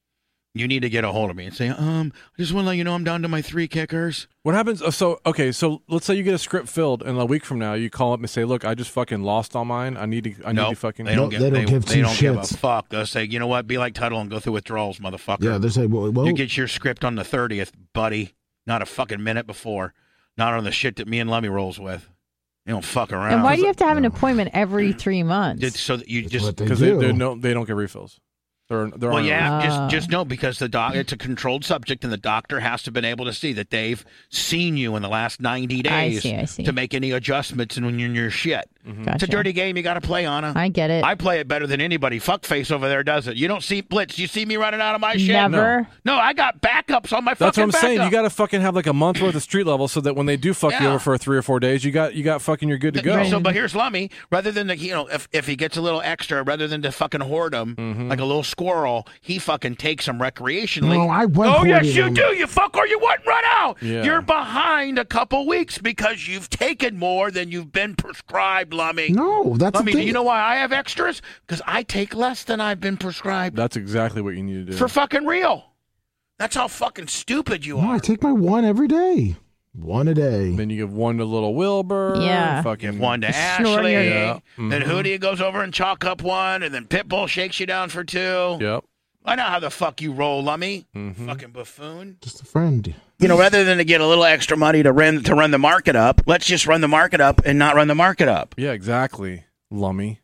Speaker 1: You need to get a hold of me and say, I just want to let you know I'm down to my 3 kickers.
Speaker 3: What happens? So let's say you get a script filled, and a week from now you call up and say, "Look, I just fucking lost all mine. I need to fucking."
Speaker 1: They don't give a fuck. They'll say, you know what? Be like Tuttle and go through withdrawals, motherfucker.
Speaker 2: Yeah, they say, well,
Speaker 1: you get your script on the 30th, buddy. Not a fucking minute before. Not on the shit that me and Lummy rolls with. You don't fuck around.
Speaker 4: And why do you have to have an appointment every 3 months?
Speaker 1: So that you just
Speaker 3: because they don't get refills.
Speaker 1: Just know because it's a controlled subject, and the doctor has to have been able to see that they've seen you in the last 90 days
Speaker 4: I see.
Speaker 1: to make any adjustments and when you're in your shit.
Speaker 4: Gotcha.
Speaker 1: It's a dirty game you got to play, Anna.
Speaker 4: I get it.
Speaker 1: I play it better than anybody. Fuckface over there does it. You don't see Blitz. You see me running out of my shit?
Speaker 4: Never.
Speaker 1: No, I got backups on my
Speaker 3: That's
Speaker 1: fucking
Speaker 3: what I'm saying.
Speaker 1: backup.
Speaker 3: You got to fucking have like a month worth of street level so that when they do fuck you over for 3 or 4 days, you got fucking you're good to go.
Speaker 1: So, but here's Lummy. Rather than if he gets a little extra, rather than to fucking hoard him like a little squirrel, he fucking takes them recreationally.
Speaker 2: No, I went.
Speaker 1: Oh yes, you do. You fuck or you wouldn't run out.
Speaker 3: Yeah.
Speaker 1: You're behind a couple weeks because you've taken more than you've been prescribed, Lummy.
Speaker 2: No, that's
Speaker 1: Lummy,
Speaker 2: the thing.
Speaker 1: do you know why I have extras? Because I take less than I've been prescribed.
Speaker 3: That's exactly what you need to do.
Speaker 1: For fucking real. That's how fucking stupid you are.
Speaker 2: I take my 1 every day. 1 a day.
Speaker 3: Then you give 1 to little Wilbur.
Speaker 4: Yeah.
Speaker 3: Fucking
Speaker 1: give 1 to Ashley. Yeah. Then Hootie goes over and chalk up 1, and then Pitbull shakes you down for 2.
Speaker 3: Yep.
Speaker 1: I know how the fuck you roll, Lummy. Fucking buffoon.
Speaker 2: Just a friend.
Speaker 1: Rather than to get a little extra money to run the market up, let's just run the market up and not run the market up.
Speaker 3: Yeah, exactly, Lummy.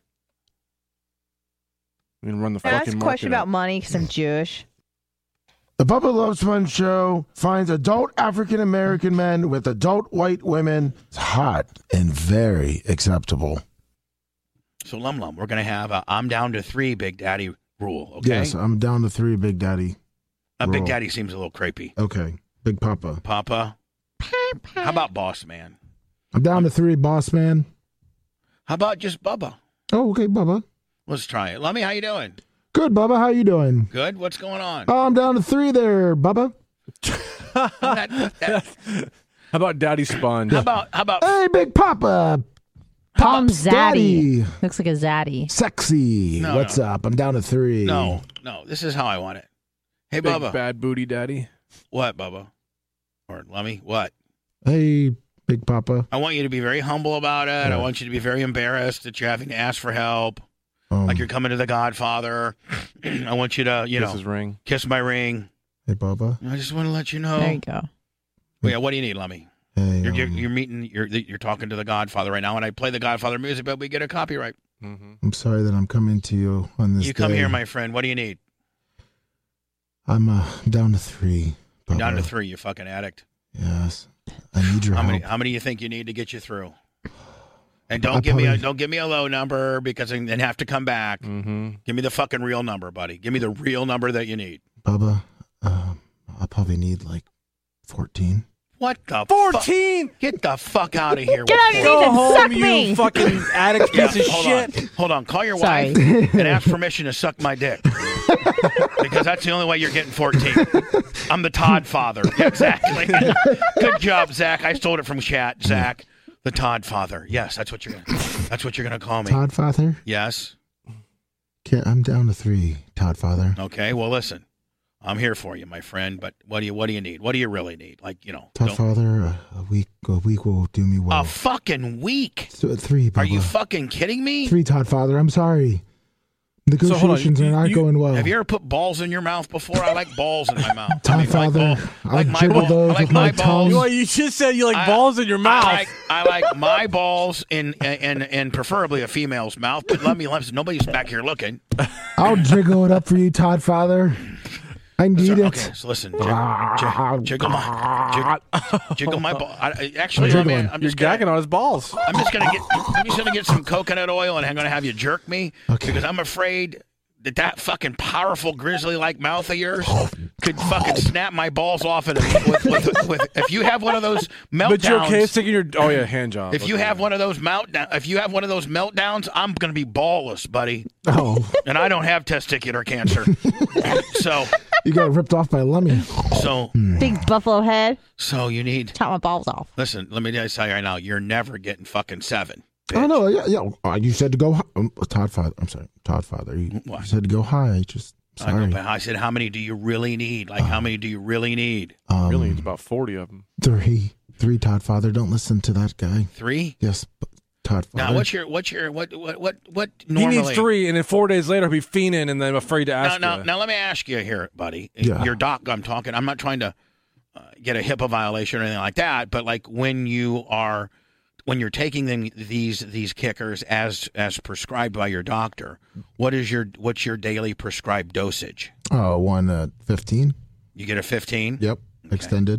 Speaker 3: I mean, run the
Speaker 4: Can I
Speaker 3: fucking
Speaker 4: ask a
Speaker 3: market
Speaker 4: question about
Speaker 3: up.
Speaker 4: money because I'm Jewish?
Speaker 2: The Bubba Loves Fun show finds adult African American men with adult white women. It's hot and very acceptable.
Speaker 1: So, Lum, we're going to have a I'm down to 3 Big Daddy rule, okay?
Speaker 2: Yes, I'm down to 3 Big Daddy.
Speaker 1: Big Daddy seems a little creepy.
Speaker 2: Okay. Big Papa.
Speaker 1: Papa. How about Boss Man?
Speaker 2: I'm down to 3 Boss Man.
Speaker 1: How about just Bubba?
Speaker 2: Oh, okay, Bubba.
Speaker 1: Let's try it. Lummy, how you doing?
Speaker 2: Good, Bubba. How you doing?
Speaker 1: Good. What's going on?
Speaker 2: Oh, I'm down to 3 there, Bubba.
Speaker 3: How about Daddy Sponge?
Speaker 1: How about?
Speaker 2: Hey, Big Papa.
Speaker 4: Call him Zaddy.
Speaker 2: Daddy.
Speaker 4: Looks like a Zaddy.
Speaker 2: Sexy.
Speaker 1: No,
Speaker 2: What's up? I'm down to 3.
Speaker 1: No. This is how I want it. Hey,
Speaker 3: Big
Speaker 1: Bubba.
Speaker 3: Bad Booty Daddy.
Speaker 1: What, Bubba? Or Lummy? What?
Speaker 2: Hey, Big Papa.
Speaker 1: I want you to be very humble about it. I want you to be very embarrassed that you're having to ask for help. Like you're coming to the Godfather. I want you to,
Speaker 3: Kiss his ring.
Speaker 1: Kiss my ring.
Speaker 2: Hey, Bubba.
Speaker 1: I just want to let you know.
Speaker 4: There you go.
Speaker 1: Well, yeah, what do you need, Lummy?
Speaker 2: Hey,
Speaker 1: You're talking to the Godfather right now, and I play the Godfather music, but we get a copyright.
Speaker 2: I'm sorry that I'm coming to you on this
Speaker 1: You come
Speaker 2: day.
Speaker 1: here, my friend. What do you need?
Speaker 2: I'm down to 3. Bubba.
Speaker 1: Down to 3, you fucking addict.
Speaker 2: Yes. I need your help.
Speaker 1: How many do you think you need to get you through? And don't give me a low number because then have to come back. Give me the fucking real number, buddy. Give me the real number that you need.
Speaker 2: Bubba, I'll probably need like 14.
Speaker 1: What the
Speaker 3: 14?
Speaker 1: Get the fuck out of here.
Speaker 4: Get out of here and suck me.
Speaker 3: You fucking addict piece of shit.
Speaker 1: Hold on. Call your wife and ask permission to suck my dick. Because that's the only way you're getting 14. I'm the Todd father. Exactly. Good job, Zach. I stole it from chat, Zach. The Todd father. Yes, that's what you're gonna call me.
Speaker 2: Todd Father?
Speaker 1: Yes.
Speaker 2: I'm down to 3, Todd Father.
Speaker 1: Okay. Well, listen. I'm here for you, my friend. But what do you need? What do you really need?
Speaker 2: Todd Father, a week will do me well.
Speaker 1: A fucking week?
Speaker 2: 3, Bubba.
Speaker 1: Are you fucking kidding me?
Speaker 2: 3, Todd Father. I'm sorry. Negotiations are not going well.
Speaker 1: Have you ever put balls in your mouth before? I like balls in my mouth.
Speaker 2: Todd Father,
Speaker 1: I like my balls.
Speaker 2: those
Speaker 1: I like
Speaker 2: with
Speaker 1: my
Speaker 2: my
Speaker 1: balls.
Speaker 2: tongue.
Speaker 3: You just said you like balls in your mouth.
Speaker 1: I like my balls in preferably a female's mouth. But nobody's back here looking.
Speaker 2: I'll jiggle it up for you, Todd Father. I need it.
Speaker 1: Okay, so listen. Jiggle my ball. Actually, I'm just
Speaker 3: gagging on his balls.
Speaker 1: I'm just gonna get some coconut oil, and I'm gonna have you jerk me because I'm afraid that fucking powerful grizzly-like mouth of yours could fucking snap my balls off. And if you have one of those meltdowns,
Speaker 3: but you're okay sticking your hand job.
Speaker 1: If you have one of those meltdowns, I'm gonna be ballless, buddy.
Speaker 2: Oh,
Speaker 1: and I don't have testicular cancer, so.
Speaker 2: You got ripped off by Lummy.
Speaker 1: So
Speaker 4: big buffalo head.
Speaker 1: So you need
Speaker 4: chop my balls off.
Speaker 1: Listen, let me just tell you right now, you're never getting fucking 7.
Speaker 2: Oh no, yeah. You said to go high. Todd Father. I'm sorry, Todd Father. You said to go high. Sorry.
Speaker 1: I said, how many do you really need? Like, how many do you really need?
Speaker 3: Really needs about 40 of them.
Speaker 2: 3, Todd Father. Don't listen to that guy.
Speaker 1: 3?
Speaker 2: Yes, Todd Father.
Speaker 1: Now, what normally?
Speaker 3: He needs 3, and then 4 days later, he'll be fiending, and then I'm afraid to ask
Speaker 1: Now,
Speaker 3: you.
Speaker 1: let me ask you here, buddy.
Speaker 2: Yeah.
Speaker 1: Your doc, I'm not trying to get a HIPAA violation or anything like that, but like when you're taking these kickers as prescribed by your doctor, what's your daily prescribed dosage?
Speaker 2: 15.
Speaker 1: You get a 15?
Speaker 2: Yep. Okay. Extended.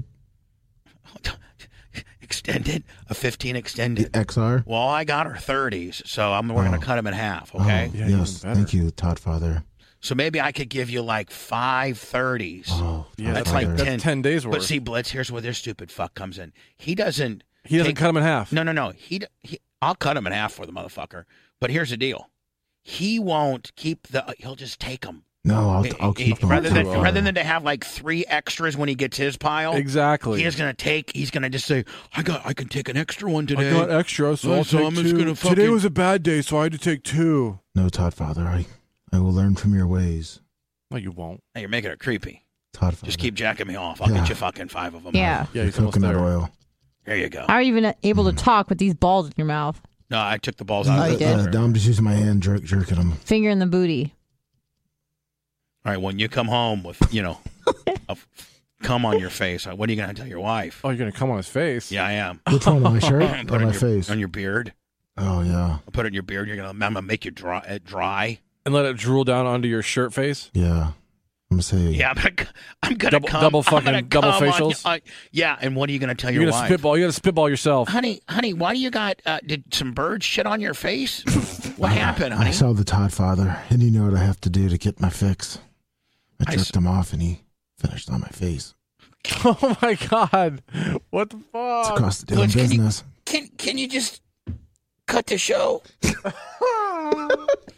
Speaker 1: Extended? A 15 extended?
Speaker 2: The XR?
Speaker 1: Well, I got her 30s, so we're going to cut them in half, okay?
Speaker 2: Yeah, yes, thank you, Todd Father.
Speaker 1: So maybe I could give you like 5 30s.
Speaker 2: Oh,
Speaker 3: yeah,
Speaker 1: that's like
Speaker 3: 10 days worth.
Speaker 1: But see, Blitz, here's where this stupid fuck comes in. He doesn't
Speaker 3: cut them in half.
Speaker 1: No. I'll cut him in half for the motherfucker. But here's the deal. He won't keep he'll just take them.
Speaker 2: No, I'll keep them.
Speaker 1: Rather than to have like 3 extras when he gets his pile.
Speaker 3: Exactly.
Speaker 1: He's going to just say, I can take an extra one today.
Speaker 3: I got extra, so I'll take
Speaker 1: I'm
Speaker 3: 2.
Speaker 1: just gonna fucking...
Speaker 3: Today was a bad day, so I had to take 2.
Speaker 2: No, Todd Father, I will learn from your ways.
Speaker 3: No, you won't.
Speaker 1: Hey, you're making it creepy.
Speaker 2: Todd Father.
Speaker 1: Just keep jacking me off. I'll get you fucking 5 of them.
Speaker 4: Yeah.
Speaker 3: Yeah, he's almost
Speaker 2: coconut
Speaker 3: there.
Speaker 2: oil.
Speaker 1: There you go.
Speaker 4: How are you even able to talk with these balls in your mouth?
Speaker 1: No, I took the balls out.
Speaker 4: Oh, you did?
Speaker 2: I'm just using my hand jerking them.
Speaker 4: Finger in the booty.
Speaker 1: All right, when you come home with, a cum on your face, what are you going to tell your wife?
Speaker 3: Oh, you're going to come on his face?
Speaker 1: Yeah, I am.
Speaker 2: Which one, on my shirt or my face?
Speaker 1: On your beard.
Speaker 2: Oh, yeah.
Speaker 1: I'll put it in your beard. I'm going to make you dry.
Speaker 3: And let it drool down onto your shirt face?
Speaker 2: Yeah. I'm going to say.
Speaker 1: Yeah, I'm going to come.
Speaker 3: Double facials?
Speaker 1: Yeah, and what are you going to tell
Speaker 3: your
Speaker 1: wife?
Speaker 3: You got to spitball yourself.
Speaker 1: Honey, why do you got, did some birds shit on your face? What happened, honey?
Speaker 2: I saw the Todd Father, and you know what I have to do to get my fix. I jerked him off, and he finished on my face.
Speaker 3: Oh, my God. What the fuck?
Speaker 2: It's across the damn business.
Speaker 1: Can you just cut the show?